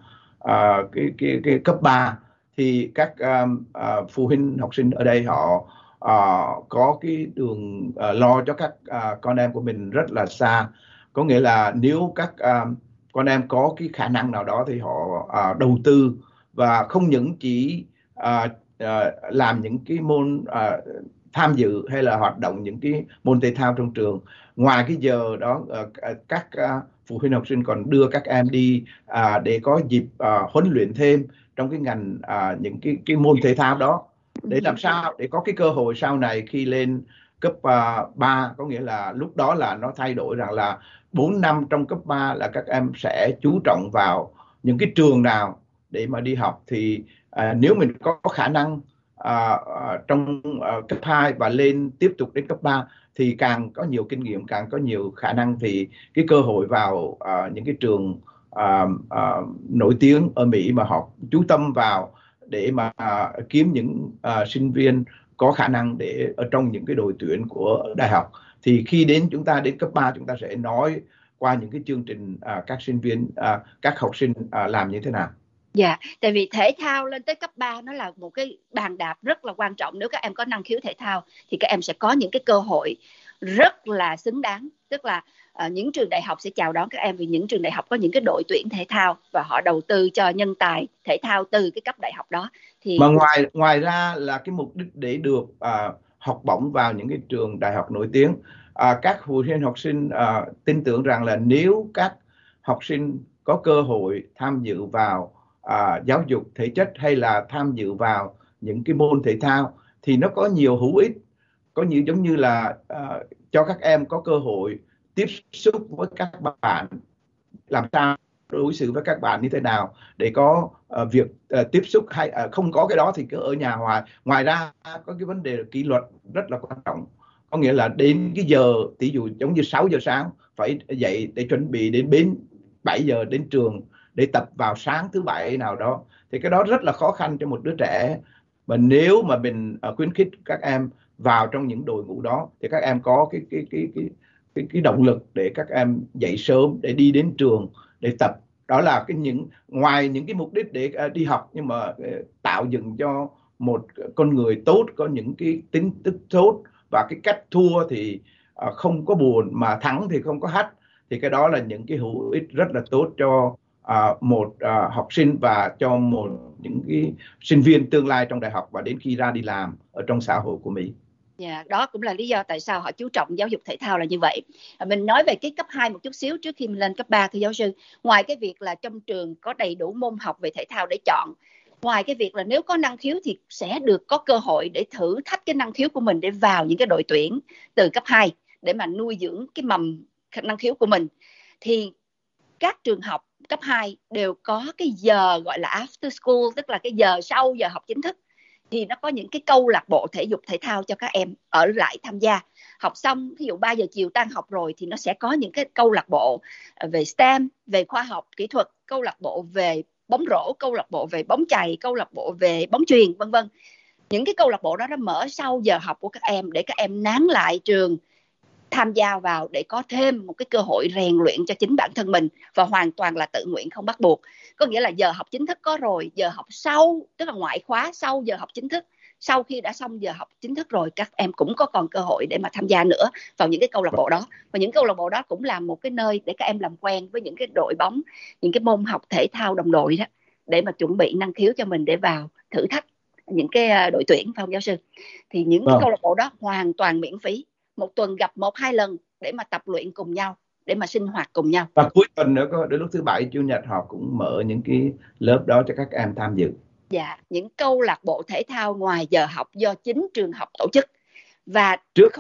cái cấp 3 thì các phụ huynh học sinh ở đây họ có cái đường lo cho các con em của mình rất là xa. Có nghĩa là nếu các con em có cái khả năng nào đó thì họ đầu tư, và không những chỉ làm những cái môn tham dự hay là hoạt động những cái môn thể thao trong trường. Ngoài cái giờ đó các phụ huynh học sinh còn đưa các em đi để có dịp huấn luyện thêm trong cái ngành những cái môn thể thao đó, để làm sao để có cái cơ hội sau này khi lên cấp 3, có nghĩa là lúc đó là nó thay đổi rằng là 4 năm trong cấp 3 là các em sẽ chú trọng vào những cái trường nào để mà đi học. Thì nếu mình có khả năng trong cấp 2 và lên tiếp tục đến cấp 3 thì càng có nhiều kinh nghiệm, càng có nhiều khả năng, thì cái cơ hội vào những cái trường nổi tiếng ở Mỹ mà họ chú tâm vào để mà kiếm những sinh viên có khả năng để ở trong những cái đội tuyển của đại học. Thì khi chúng ta đến cấp 3 chúng ta sẽ nói qua những cái chương trình các sinh viên các học sinh làm như thế nào. Dạ, tại vì thể thao lên tới cấp 3 nó là một cái bàn đạp rất là quan trọng. Nếu các em có năng khiếu thể thao thì các em sẽ có những cái cơ hội rất là xứng đáng. Tức là những trường đại học sẽ chào đón các em vì những trường đại học có những cái đội tuyển thể thao và họ đầu tư cho nhân tài thể thao từ cái cấp đại học đó. Thì mà ngoài ra là cái mục đích để được học bổng vào những cái trường đại học nổi tiếng, các phụ huynh học sinh tin tưởng rằng là nếu các học sinh có cơ hội tham dự vào giáo dục thể chất hay là tham dự vào những cái môn thể thao thì nó có nhiều hữu ích, có nhiều giống như là cho các em có cơ hội tiếp xúc với các bạn, làm sao đối xử với các bạn như thế nào để có việc tiếp xúc, hay không có cái đó thì cứ ở nhà hoài. Ngoài ra có cái vấn đề kỷ luật rất là quan trọng, có nghĩa là đến cái giờ ví dụ giống như 6 giờ sáng phải dậy để chuẩn bị đến 7 giờ đến trường để tập vào sáng thứ Bảy nào đó, thì cái đó rất là khó khăn cho một đứa trẻ. Mà nếu mà mình khuyến khích các em vào trong những đội ngũ đó thì các em có cái động lực để các em dậy sớm để đi đến trường để tập. Đó là ngoài những cái mục đích để đi học, nhưng mà tạo dựng cho một con người tốt, có những cái tính tích tốt, và cái cách thua thì không có buồn, mà thắng thì không có hách. Thì cái đó là những cái hữu ích rất là tốt cho một học sinh và cho những cái sinh viên tương lai trong đại học và đến khi ra đi làm ở trong xã hội của Mỹ. Yeah, đó cũng là lý do tại sao họ chú trọng giáo dục thể thao là như vậy. Mình nói về cái cấp 2 một chút xíu trước khi mình lên cấp 3 thưa giáo sư. Ngoài cái việc là trong trường có đầy đủ môn học về thể thao để chọn, ngoài cái việc là nếu có năng khiếu thì sẽ được có cơ hội để thử thách cái năng khiếu của mình để vào những cái đội tuyển từ cấp 2 để mà nuôi dưỡng cái mầm năng khiếu của mình, thì các trường học cấp 2 đều có cái giờ gọi là after school, tức là cái giờ sau giờ học chính thức. Thì nó có những cái câu lạc bộ thể dục thể thao cho các em ở lại tham gia. Học xong ví dụ 3 giờ chiều tan học rồi thì nó sẽ có những cái câu lạc bộ về STEM, về khoa học kỹ thuật, câu lạc bộ về bóng rổ, câu lạc bộ về bóng chày, câu lạc bộ về bóng chuyền, vân vân. Những cái câu lạc bộ đó nó mở sau giờ học của các em để các em nán lại trường tham gia vào để có thêm một cái cơ hội rèn luyện cho chính bản thân mình, và hoàn toàn là tự nguyện không bắt buộc. Có nghĩa là giờ học chính thức có rồi, giờ học sau, tức là ngoại khóa sau giờ học chính thức, sau khi đã xong giờ học chính thức rồi, các em cũng có còn cơ hội để mà tham gia nữa vào những cái câu lạc bộ đó. Và những câu lạc bộ đó cũng là một cái nơi để các em làm quen với những cái đội bóng, những cái môn học thể thao đồng đội đó, để mà chuẩn bị năng khiếu cho mình để vào thử thách những cái đội tuyển, phải không giáo sư? Thì những cái Vâng. câu lạc bộ đó hoàn toàn miễn phí, một tuần gặp 1-2 lần để mà tập luyện cùng nhau, để mà sinh hoạt cùng nhau. Và cuối tuần nữa có, đến lúc thứ Bảy Chủ nhật họ cũng mở những cái lớp đó cho các em tham dự. Dạ, những câu lạc bộ thể thao ngoài giờ học do chính trường học tổ chức. Và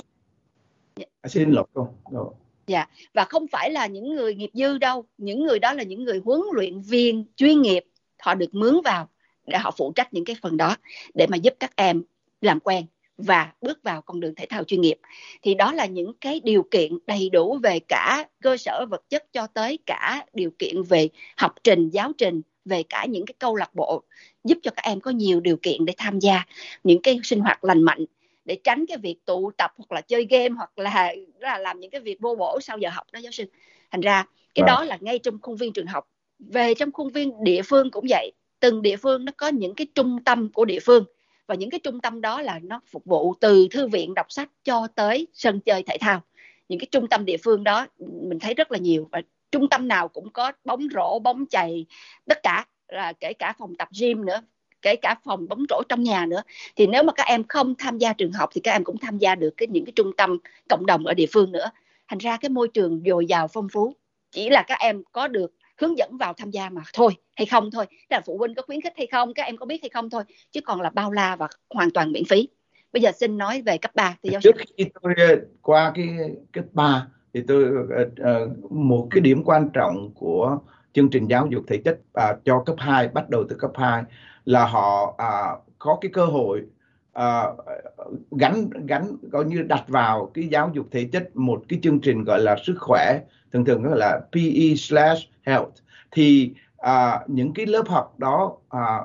Xin lỗi cô. Dạ, và không phải là những người nghiệp dư đâu, những người đó là những người huấn luyện viên chuyên nghiệp, họ được mướn vào để họ phụ trách những cái phần đó, để mà giúp các em làm quen và bước vào con đường thể thao chuyên nghiệp. Thì đó là những cái điều kiện đầy đủ về cả cơ sở vật chất cho tới cả điều kiện về học trình, giáo trình, về cả những cái câu lạc bộ, giúp cho các em có nhiều điều kiện để tham gia những cái sinh hoạt lành mạnh, để tránh cái việc tụ tập hoặc là chơi game hoặc là làm những cái việc vô bổ sau giờ học đó giáo sư. Thành ra cái đó là ngay trong khuôn viên trường học. Về trong khuôn viên địa phương cũng vậy, từng địa phương nó có những cái trung tâm của địa phương, và những cái trung tâm đó là nó phục vụ từ thư viện đọc sách cho tới sân chơi thể thao. Những cái trung tâm địa phương đó mình thấy rất là nhiều, và trung tâm nào cũng có bóng rổ, bóng chày, tất cả, là kể cả phòng tập gym nữa, kể cả phòng bóng rổ trong nhà nữa. Thì nếu mà các em không tham gia trường học thì các em cũng tham gia được những cái trung tâm cộng đồng ở địa phương nữa. Thành ra cái môi trường dồi dào phong phú, chỉ là các em có được hướng dẫn vào tham gia mà thôi hay không thôi, là phụ huynh có khuyến khích hay không, các em có biết hay không thôi, chứ còn là bao la và hoàn toàn miễn phí. Bây giờ xin nói về cấp 3 thì trước khi tôi qua cái cấp 3 thì tôi một cái điểm quan trọng của chương trình giáo dục thể chất cho cấp 2, bắt đầu từ cấp 2 là họ có cái cơ hội gắn coi như đặt vào cái giáo dục thể chất một cái chương trình gọi là sức khỏe, thường thường gọi là PE/health. Thì những cái lớp học đó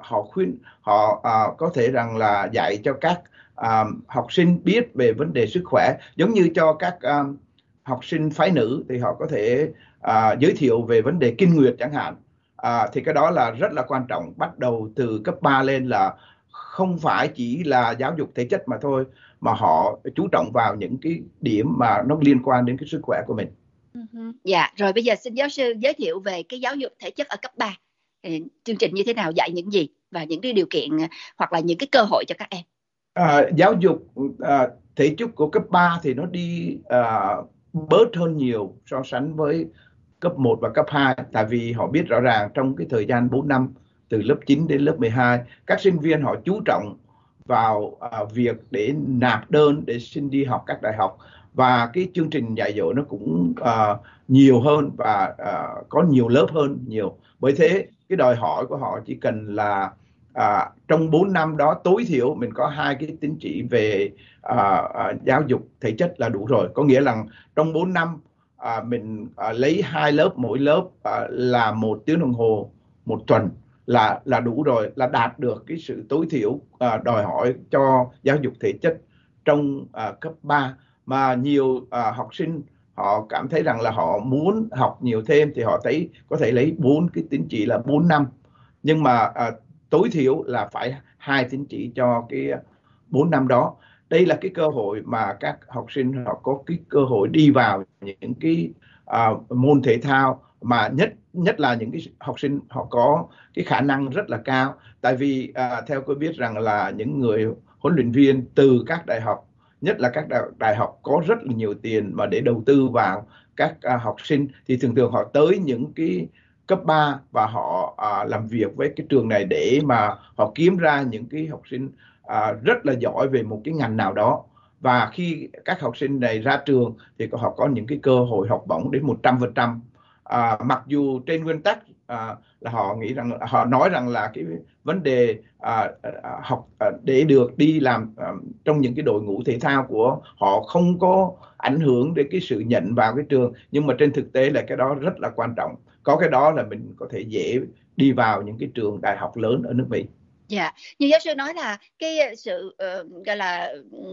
họ có thể rằng là dạy cho các học sinh biết về vấn đề sức khỏe, giống như cho các học sinh phái nữ thì họ có thể giới thiệu về vấn đề kinh nguyệt chẳng hạn. Thì cái đó là rất là quan trọng, bắt đầu từ cấp 3 lên là không phải chỉ là giáo dục thể chất mà thôi, mà họ chú trọng vào những cái điểm mà nó liên quan đến cái sức khỏe của mình. Dạ, rồi bây giờ xin giáo sư giới thiệu về cái giáo dục thể chất ở cấp 3. Chương trình như thế nào, dạy những gì và những cái điều kiện hoặc là những cái cơ hội cho các em. Giáo dục thể chất của cấp 3 thì nó đi bớt hơn nhiều so sánh với cấp 1 và cấp 2, tại vì họ biết rõ ràng trong cái thời gian 4 năm từ lớp 9 đến lớp 12, các sinh viên họ chú trọng vào việc để nạp đơn để xin đi học các đại học, và cái chương trình dạy dỗ nó cũng nhiều hơn và có nhiều lớp hơn nhiều. Bởi thế cái đòi hỏi của họ chỉ cần là trong 4 năm đó tối thiểu mình có 2 cái tín chỉ về giáo dục thể chất là đủ rồi. Có nghĩa là trong 4 năm mình lấy 2 lớp, mỗi lớp là 1 tiếng đồng hồ một tuần là đủ rồi, là đạt được cái sự tối thiểu đòi hỏi cho giáo dục thể chất trong cấp 3. Mà nhiều học sinh họ cảm thấy rằng là họ muốn học nhiều thêm thì họ thấy có thể lấy 4 cái tín chỉ là 4 năm, nhưng mà tối thiểu là phải 2 tín chỉ cho cái 4 năm đó. Đây là cái cơ hội mà các học sinh họ có cái cơ hội đi vào những cái môn thể thao mà nhất là những cái học sinh họ có cái khả năng rất là cao. Tại vì theo tôi biết rằng là những người huấn luyện viên từ các đại học, nhất là các đại học có rất là nhiều tiền mà để đầu tư vào các học sinh, thì thường thường họ tới những cái cấp 3 và họ làm việc với cái trường này để mà họ kiếm ra những cái học sinh rất là giỏi về một cái ngành nào đó. Và khi các học sinh này ra trường thì họ có những cái cơ hội học bổng đến 100%. Mặc dù trên nguyên tắc là họ nghĩ rằng, họ nói rằng là cái vấn đề học để được đi làm trong những cái đội ngũ thể thao của họ không có ảnh hưởng đến cái sự nhận vào cái trường, nhưng mà trên thực tế là cái đó rất là quan trọng. Có cái đó là mình có thể dễ đi vào những cái trường đại học lớn ở nước Mỹ. Dạ, như giáo sư nói là cái sự gọi là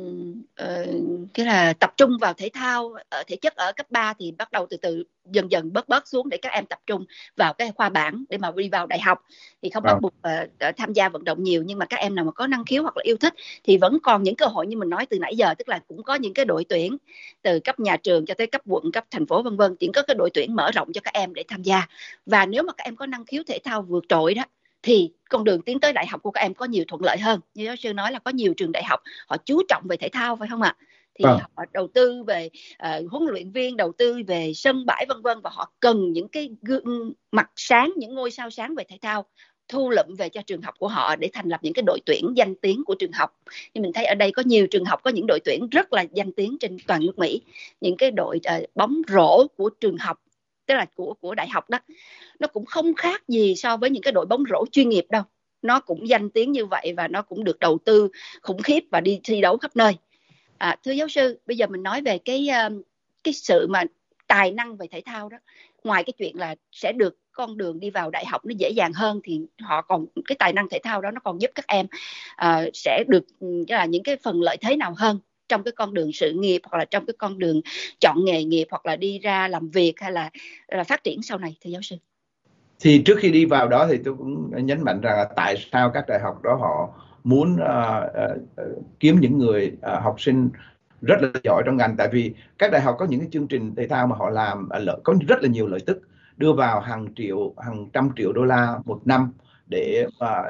cái là tập trung vào thể thao ở thể chất ở cấp 3 thì bắt đầu từ từ dần dần bớt bớt xuống để các em tập trung vào cái khoa bảng để mà đi vào đại học, thì không bắt Vâng, buộc tham gia vận động nhiều, nhưng mà các em nào mà có năng khiếu hoặc là yêu thích thì vẫn còn những cơ hội như mình nói từ nãy giờ, tức là cũng có những cái đội tuyển từ cấp nhà trường cho tới cấp quận, cấp thành phố vân vân, chỉ có cái đội tuyển mở rộng cho các em để tham gia. Và nếu mà các em có năng khiếu thể thao vượt trội đó thì con đường tiến tới đại học của các em có nhiều thuận lợi hơn. Như giáo sư nói là có nhiều trường đại học họ chú trọng về thể thao, phải không ạ? Thì vâng. họ đầu tư về huấn luyện viên, đầu tư về sân bãi vân vân, và họ cần những cái gương mặt sáng, những ngôi sao sáng về thể thao thu lượm về cho trường học của họ để thành lập những cái đội tuyển danh tiếng của trường học. Nhưng mình thấy ở đây có nhiều trường học có những đội tuyển rất là danh tiếng trên toàn nước Mỹ, những cái đội bóng rổ của trường học, tức là của đại học đó, nó cũng không khác gì so với những cái đội bóng rổ chuyên nghiệp đâu. Nó cũng danh tiếng như vậy và nó cũng được đầu tư khủng khiếp và đi thi đấu khắp nơi. Thưa giáo sư, bây giờ mình nói về cái sự mà tài năng về thể thao đó, ngoài cái chuyện là sẽ được con đường đi vào đại học nó dễ dàng hơn, thì họ còn cái tài năng thể thao đó nó còn giúp các em sẽ được là những cái phần lợi thế nào hơn trong cái con đường sự nghiệp, hoặc là trong cái con đường chọn nghề nghiệp, hoặc là đi ra làm việc, hay là phát triển sau này, thưa giáo sư? Thì trước khi đi vào đó thì tôi cũng nhấn mạnh rằng là tại sao các đại học đó họ muốn kiếm những người học sinh rất là giỏi trong ngành. Tại vì các đại học có những cái chương trình thể thao mà họ làm có rất là nhiều lợi tức, đưa vào hàng triệu, hàng trăm triệu đô la một năm để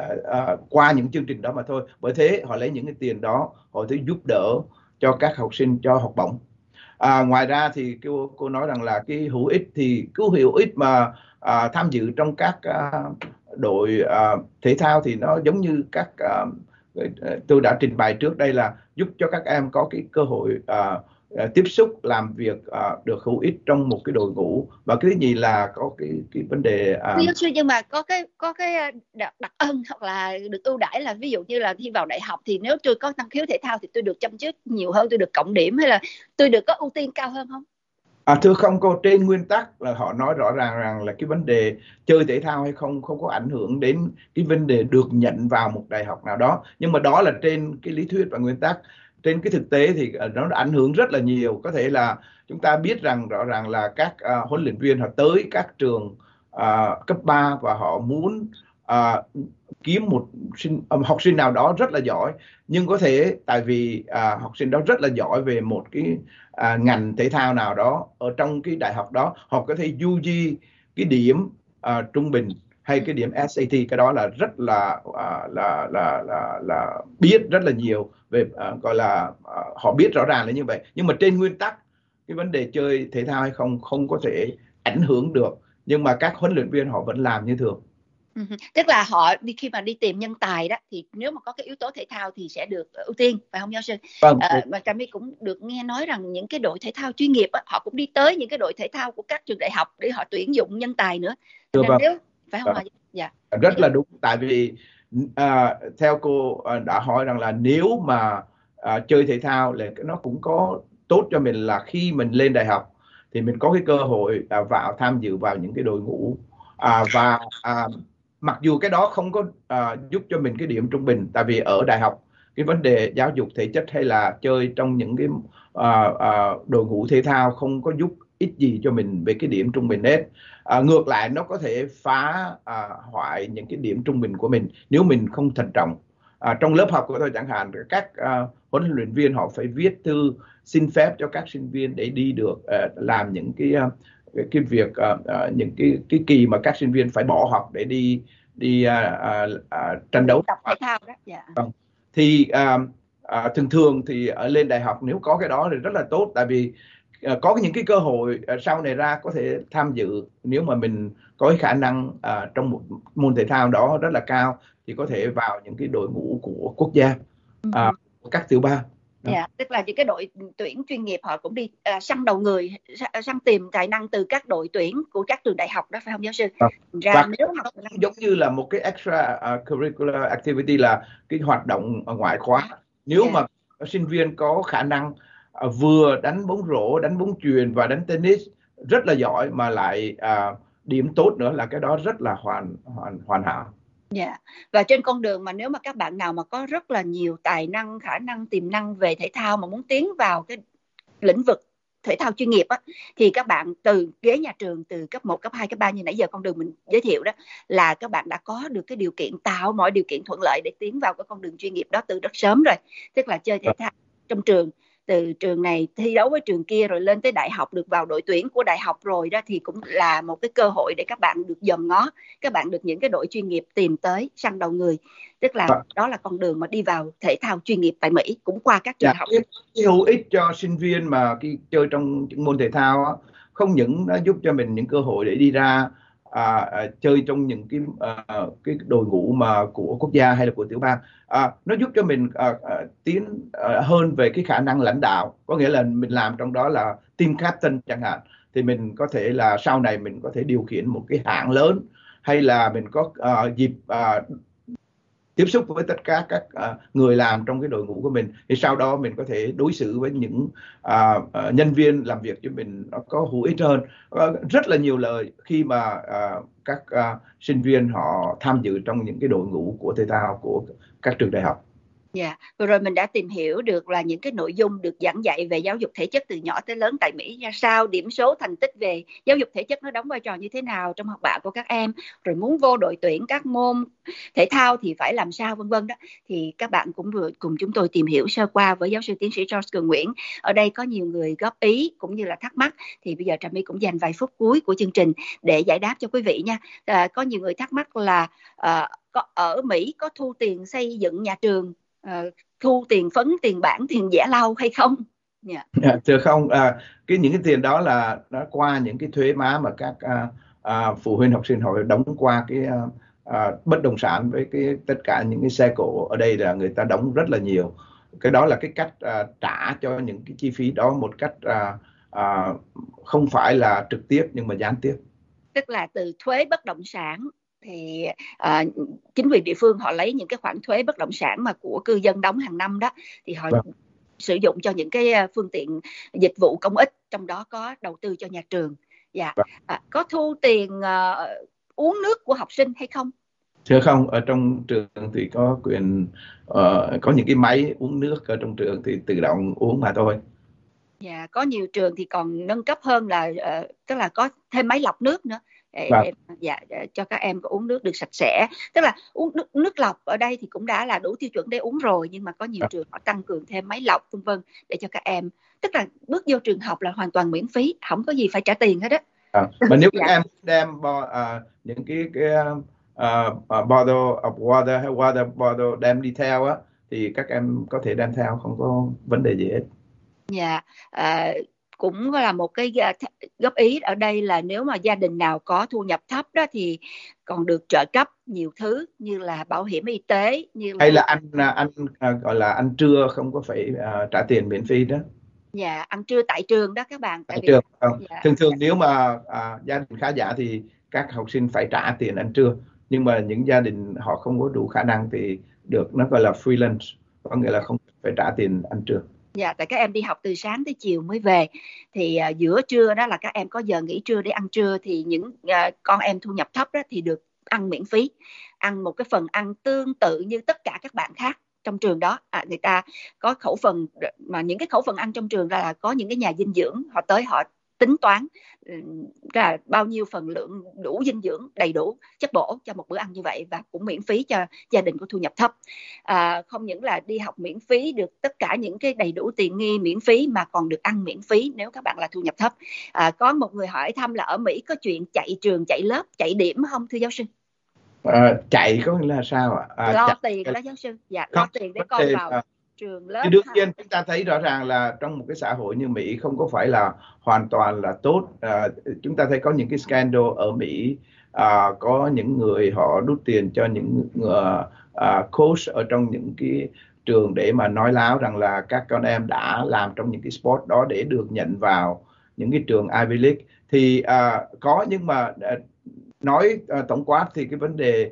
qua những chương trình đó mà thôi. Bởi thế họ lấy những cái tiền đó họ tới giúp đỡ cho các học sinh cho học bổng. Ngoài ra thì cô nói rằng là cái hữu ích, thì cái hữu ích mà tham dự trong các đội thể thao thì nó giống như các tôi đã trình bày trước đây, là giúp cho các em có cái cơ hội tiếp xúc làm việc được hữu ích trong một cái đội ngũ. Và cái thứ nhì là có cái vấn đề Giáo sư, nhưng mà có cái đặc ân hoặc là được ưu đãi, là ví dụ như là thi vào đại học thì nếu tôi có năng khiếu thể thao thì tôi được chăm chút nhiều hơn, tôi được cộng điểm, hay là tôi được có ưu tiên cao hơn không? thưa không, cô, trên nguyên tắc là họ nói rõ ràng rằng là cái vấn đề chơi thể thao hay không không có ảnh hưởng đến cái vấn đề được nhận vào một đại học nào đó. Nhưng mà đó là trên cái lý thuyết và nguyên tắc. Trên cái thực tế thì nó ảnh hưởng rất là nhiều. Có thể là chúng ta biết rằng rõ ràng là các huấn luyện viên họ tới các trường cấp 3 và họ muốn kiếm một học sinh nào đó rất là giỏi, nhưng có thể tại vì học sinh đó rất là giỏi về một cái ngành thể thao nào đó ở trong cái đại học đó, họ có thể du di cái điểm trung bình hay cái điểm SAT. Cái đó là rất là biết rất là nhiều về gọi là họ biết rõ ràng là như vậy. Nhưng mà trên nguyên tắc cái vấn đề chơi thể thao hay không không có thể ảnh hưởng được, nhưng mà các huấn luyện viên họ vẫn làm như thường. Tức là họ khi mà đi tìm nhân tài đó thì nếu mà có cái yếu tố thể thao thì sẽ được ưu tiên, phải không giáo sư? Vâng, Mà Trà My cũng được nghe nói rằng những cái đội thể thao chuyên nghiệp á, họ cũng đi tới những cái đội thể thao của các trường đại học để họ tuyển dụng nhân tài nữa. Thành ra vâng, nếu phải không vâng, ạ? Dạ. rất là đúng. Tại vì theo cô đã hỏi rằng là nếu mà chơi thể thao là nó cũng có tốt cho mình, là khi mình lên đại học thì mình có cái cơ hội vào tham dự vào những cái đội ngũ và mặc dù cái đó không có giúp cho mình cái điểm trung bình. Tại vì ở đại học cái vấn đề giáo dục thể chất hay là chơi trong những cái đội ngũ thể thao không có giúp ích gì cho mình về cái điểm trung bình hết. Ngược lại nó có thể phá hoại những cái điểm trung bình của mình nếu mình không thận trọng. Trong lớp học của tôi chẳng hạn, các huấn luyện viên họ phải viết thư xin phép cho các sinh viên để đi được làm những cái việc những cái kỳ mà các sinh viên phải bỏ học để đi tranh đấu Tập thể thao đó. Dạ. thì thường thường thì ở lên đại học nếu có cái đó thì rất là tốt. Tại vì có những cái cơ hội sau này ra có thể tham dự, nếu mà mình có cái khả năng trong một môn thể thao đó rất là cao thì có thể vào những cái đội ngũ của quốc gia, các tiểu bang. Dạ, tức là những cái đội tuyển chuyên nghiệp họ cũng đi săn đầu người, săn tìm tài năng từ các đội tuyển của các trường đại học đó, phải không giáo sư? Và nếu mà giống như là một cái extra curricular activity, là cái hoạt động ngoại khóa. Nếu mà sinh viên có khả năng vừa đánh bóng rổ, đánh bóng chuyền và đánh tennis rất là giỏi mà lại điểm tốt nữa, là cái đó rất là hoàn hảo. Dạ. Và trên con đường mà nếu mà các bạn nào mà có rất là nhiều tài năng, khả năng, tiềm năng về thể thao mà muốn tiến vào cái lĩnh vực thể thao chuyên nghiệp á, thì các bạn từ ghế nhà trường từ cấp 1, cấp 2, cấp 3 như nãy giờ con đường mình giới thiệu đó, là các bạn đã có được cái điều kiện, tạo mọi điều kiện thuận lợi để tiến vào cái con đường chuyên nghiệp đó từ rất sớm rồi. Tức là chơi thể thao trong trường, từ trường này thi đấu với trường kia rồi lên tới đại học, được vào đội tuyển của đại học rồi đó, thì cũng là một cái cơ hội để các bạn được dòm ngó, các bạn được những cái đội chuyên nghiệp tìm tới săn đầu người. Tức là đó là con đường mà đi vào thể thao chuyên nghiệp tại Mỹ, cũng qua các trường học. Cái hữu ích cho sinh viên mà khi chơi trong những môn thể thao á, không những nó giúp cho mình những cơ hội để đi ra chơi trong những cái đội ngũ mà của quốc gia hay là của tiểu bang, nó giúp cho mình tiến hơn về cái khả năng lãnh đạo, có nghĩa là mình làm trong đó là team captain chẳng hạn, thì mình có thể là sau này mình có thể điều khiển một cái hãng lớn, hay là mình có dịp tiếp xúc với tất cả các người làm trong cái đội ngũ của mình, thì sau đó mình có thể đối xử với những nhân viên làm việc cho mình nó có hữu ích hơn. Rất là nhiều lời khi mà các sinh viên họ tham dự trong những cái đội ngũ của thể thao của các trường đại học. Dạ, vừa rồi mình đã tìm hiểu được là những cái nội dung được giảng dạy về giáo dục thể chất từ nhỏ tới lớn tại Mỹ ra sao, điểm số thành tích về giáo dục thể chất nó đóng vai trò như thế nào trong học bạ của các em, rồi muốn vô đội tuyển các môn thể thao thì phải làm sao, vân vân đó. Thì các bạn cũng vừa cùng chúng tôi tìm hiểu sơ qua với giáo sư tiến sĩ George Cường Nguyễn. Ở đây có nhiều người góp ý cũng như là thắc mắc, thì bây giờ Trà My cũng dành vài phút cuối của chương trình để giải đáp cho quý vị nha. Có nhiều người thắc mắc là ở Mỹ có thu tiền xây dựng nhà trường, thu tiền phấn, tiền bảng, tiền vẽ lau hay không? Thưa không, những cái tiền đó là nó qua những cái thuế má mà các phụ huynh học sinh họ đóng qua cái bất động sản, với tất cả những cái xe cộ ở đây là người ta đóng rất là nhiều. Cái đó là cái cách trả cho những cái chi phí đó một cách không phải là trực tiếp nhưng mà gián tiếp. Tức là từ thuế bất động sản thì chính quyền địa phương họ lấy những cái khoản thuế bất động sản mà của cư dân đóng hàng năm đó, thì họ sử dụng cho những cái phương tiện dịch vụ công ích, trong đó có đầu tư cho nhà trường. Dạ. Có thu tiền uống nước của học sinh hay không? Thưa không, ở trong trường thì có quyền có những cái máy uống nước ở trong trường thì tự động uống mà thôi. Dạ, có nhiều trường thì còn nâng cấp hơn là tức là có thêm máy lọc nước nữa để cho các em có uống nước được sạch sẽ. Tức là uống nước lọc ở đây thì cũng đã là đủ tiêu chuẩn để uống rồi, nhưng mà có nhiều trường họ tăng cường thêm máy lọc vân vân để cho các em, tức là bước vô trường học là hoàn toàn miễn phí, không có gì phải trả tiền hết á. Mà nếu các em đem những cái bottle of water hay water bottle đem đi theo á, thì các em có thể đem theo, không có vấn đề gì hết. Dạ, cũng là một cái góp ý ở đây là nếu mà gia đình nào có thu nhập thấp đó thì còn được trợ cấp nhiều thứ như là bảo hiểm y tế, hay là ăn gọi là ăn trưa không có phải trả tiền, miễn phí đó. Dạ, ăn trưa tại trường đó các bạn. Tại trường không? Thường nếu mà gia đình khá giả thì các học sinh phải trả tiền ăn trưa, nhưng mà những gia đình họ không có đủ khả năng thì được, nó gọi là free lunch, có nghĩa là không phải trả tiền ăn trưa. Dạ, tại các em đi học từ sáng tới chiều mới về, thì giữa trưa đó là các em có giờ nghỉ trưa để ăn trưa, thì những con em thu nhập thấp đó thì được ăn miễn phí, ăn một cái phần ăn tương tự như tất cả các bạn khác trong trường đó. Người ta có khẩu phần, mà những cái khẩu phần ăn trong trường ra là có những cái nhà dinh dưỡng họ tới họ tính toán là bao nhiêu phần lượng đủ dinh dưỡng, đầy đủ chất bổ cho một bữa ăn như vậy, và cũng miễn phí cho gia đình có thu nhập thấp. Không những là đi học miễn phí, được tất cả những cái đầy đủ tiện nghi miễn phí, mà còn được ăn miễn phí nếu các bạn là thu nhập thấp. Có một người hỏi thăm là ở Mỹ có chuyện chạy trường, chạy lớp, chạy điểm không thưa giáo sư? Chạy có nghĩa là sao ạ? Lo tiền đó giáo sư. Dạ, lo tiền để con vào trường lớp. Đương nhiên chúng ta thấy rõ ràng là trong một cái xã hội như Mỹ không có phải là hoàn toàn là tốt. Chúng ta thấy có những cái scandal ở Mỹ, có những người họ đút tiền cho những coach ở trong những cái trường để mà nói láo rằng là các con em đã làm trong những cái sport đó để được nhận vào những cái trường Ivy League. Thì có, nhưng mà nói tổng quát thì cái vấn đề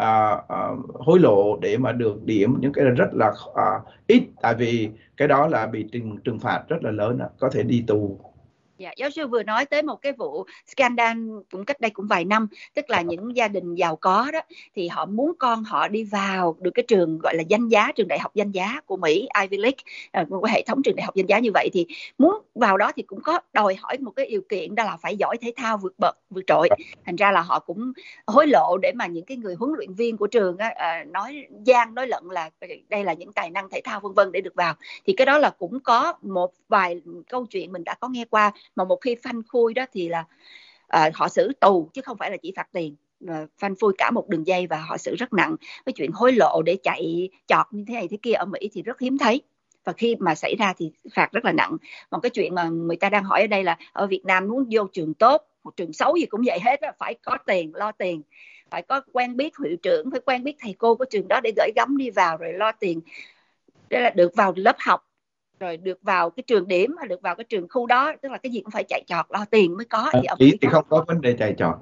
hối lộ để mà được điểm những cái rất là ít, tại vì cái đó là bị trừng phạt rất là lớn, có thể đi tù. Dạ, giáo sư vừa nói tới một cái vụ scandal cũng cách đây cũng vài năm, tức là những gia đình giàu có đó thì họ muốn con họ đi vào được cái trường gọi là danh giá, trường đại học danh giá của Mỹ, Ivy League, một hệ thống trường đại học danh giá như vậy, thì muốn vào đó thì cũng có đòi hỏi một cái điều kiện, đó là phải giỏi thể thao vượt bậc vượt trội. Thành ra là họ cũng hối lộ để mà những cái người huấn luyện viên của trường nói gian nói lận là đây là những tài năng thể thao vân vân để được vào. Thì cái đó là cũng có một vài câu chuyện mình đã có nghe qua, mà một khi phanh phui đó thì là họ xử tù chứ không phải là chỉ phạt tiền. Phanh phui cả một đường dây và họ xử rất nặng. Cái chuyện hối lộ để chạy chọt như thế này thế kia ở Mỹ thì rất hiếm thấy, và khi mà xảy ra thì phạt rất là nặng. Còn cái chuyện mà người ta đang hỏi ở đây là ở Việt Nam muốn vô trường tốt, một trường xấu gì cũng vậy hết đó, phải có tiền, lo tiền, phải có quen biết hiệu trưởng, phải quen biết thầy cô của trường đó để gửi gắm đi vào, rồi lo tiền để là được vào lớp học, rồi được vào cái trường điểm, hay được vào cái trường khu đó, tức là cái gì cũng phải chạy chọt lo tiền mới có. Thì ở Mỹ thì không có vấn đề chạy chọt.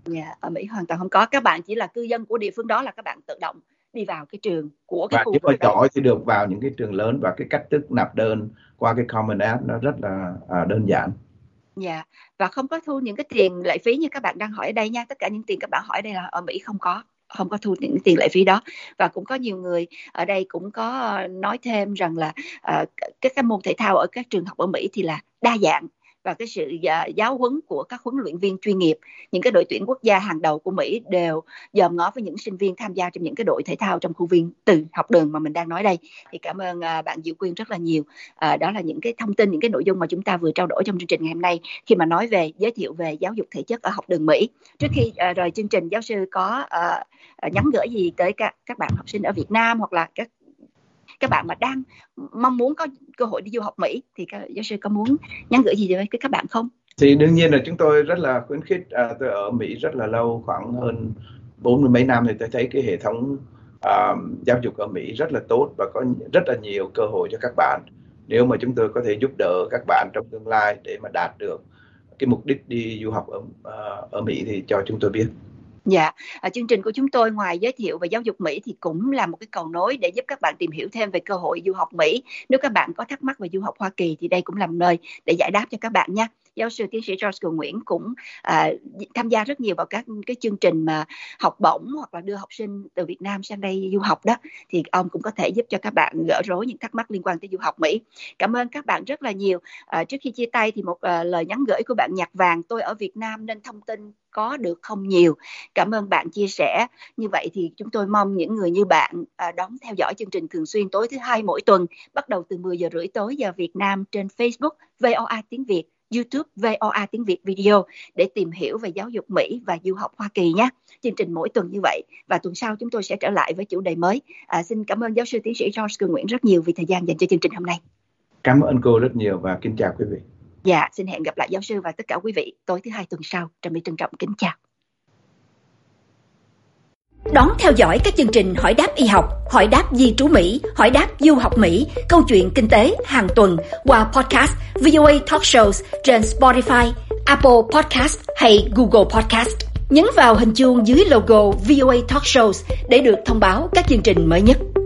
Ở Mỹ hoàn toàn không có, các bạn chỉ là cư dân của địa phương đó là các bạn tự động đi vào cái trường của cái khu vực đó. Và giỏi thì được vào những cái trường lớn, và cái cách thức nạp đơn qua cái Common App nó rất là đơn giản. Dạ, và không có thu những cái tiền lệ phí như các bạn đang hỏi ở đây nha. Tất cả những tiền các bạn hỏi ở đây là ở Mỹ không có thu những tiền lệ phí đó. Và cũng có nhiều người ở đây cũng có nói thêm rằng là các môn thể thao ở các trường học ở Mỹ thì là đa dạng, và cái sự giáo huấn của các huấn luyện viên chuyên nghiệp, những cái đội tuyển quốc gia hàng đầu của Mỹ đều dòm ngó với những sinh viên tham gia trong những cái đội thể thao trong khuôn viên từ học đường mà mình đang nói đây. Thì cảm ơn bạn Diệu Quyên rất là nhiều. Đó là những cái thông tin, những cái nội dung mà chúng ta vừa trao đổi trong chương trình ngày hôm nay khi mà nói về giới thiệu về giáo dục thể chất ở học đường Mỹ. Trước khi rời chương trình, giáo sư có nhắn gửi gì tới các bạn học sinh ở Việt Nam, hoặc là các bạn mà đang mong muốn có cơ hội đi du học Mỹ, thì giáo sư có muốn nhắn gửi gì với các bạn không? Thì đương nhiên là chúng tôi rất là khuyến khích. Tôi ở Mỹ rất là lâu, khoảng hơn 40 mấy năm, thì tôi thấy cái hệ thống giáo dục ở Mỹ rất là tốt và có rất là nhiều cơ hội cho các bạn. Nếu mà chúng tôi có thể giúp đỡ các bạn trong tương lai để mà đạt được cái mục đích đi du học ở Mỹ thì cho chúng tôi biết. Dạ, chương trình của chúng tôi ngoài giới thiệu về giáo dục Mỹ thì cũng là một cái cầu nối để giúp các bạn tìm hiểu thêm về cơ hội du học Mỹ. Nếu các bạn có thắc mắc về du học Hoa Kỳ thì đây cũng là nơi để giải đáp cho các bạn nha. Giáo sư tiến sĩ George Cường Nguyễn cũng tham gia rất nhiều vào các cái chương trình mà học bổng hoặc là đưa học sinh từ Việt Nam sang đây du học đó, thì ông cũng có thể giúp cho các bạn gỡ rối những thắc mắc liên quan tới du học Mỹ. Cảm ơn các bạn rất là nhiều. Trước khi chia tay thì một lời nhắn gửi của bạn Nhạc Vàng: tôi ở Việt Nam nên thông tin có được không nhiều. Cảm ơn bạn chia sẻ. Như vậy thì chúng tôi mong những người như bạn đón theo dõi chương trình thường xuyên tối thứ Hai mỗi tuần, bắt đầu từ 10 giờ rưỡi tối giờ Việt Nam, trên Facebook VOA tiếng Việt, YouTube VOA tiếng Việt Video, để tìm hiểu về giáo dục Mỹ và du học Hoa Kỳ nhé. Chương trình mỗi tuần như vậy, và tuần sau chúng tôi sẽ trở lại với chủ đề mới. Xin cảm ơn giáo sư tiến sĩ George Cường Nguyễn rất nhiều vì thời gian dành cho chương trình hôm nay. Cảm ơn cô rất nhiều và kính chào quý vị. Dạ, xin hẹn gặp lại giáo sư và tất cả quý vị tối thứ Hai tuần sau. Trà My trân trọng kính chào. Đón theo dõi các chương trình Hỏi đáp y học, Hỏi đáp di trú Mỹ, Hỏi đáp du học Mỹ, Câu chuyện kinh tế hàng tuần qua podcast VOA Talk Shows trên Spotify, Apple Podcast hay Google Podcast. Nhấn vào hình chuông dưới logo VOA Talk Shows để được thông báo các chương trình mới nhất.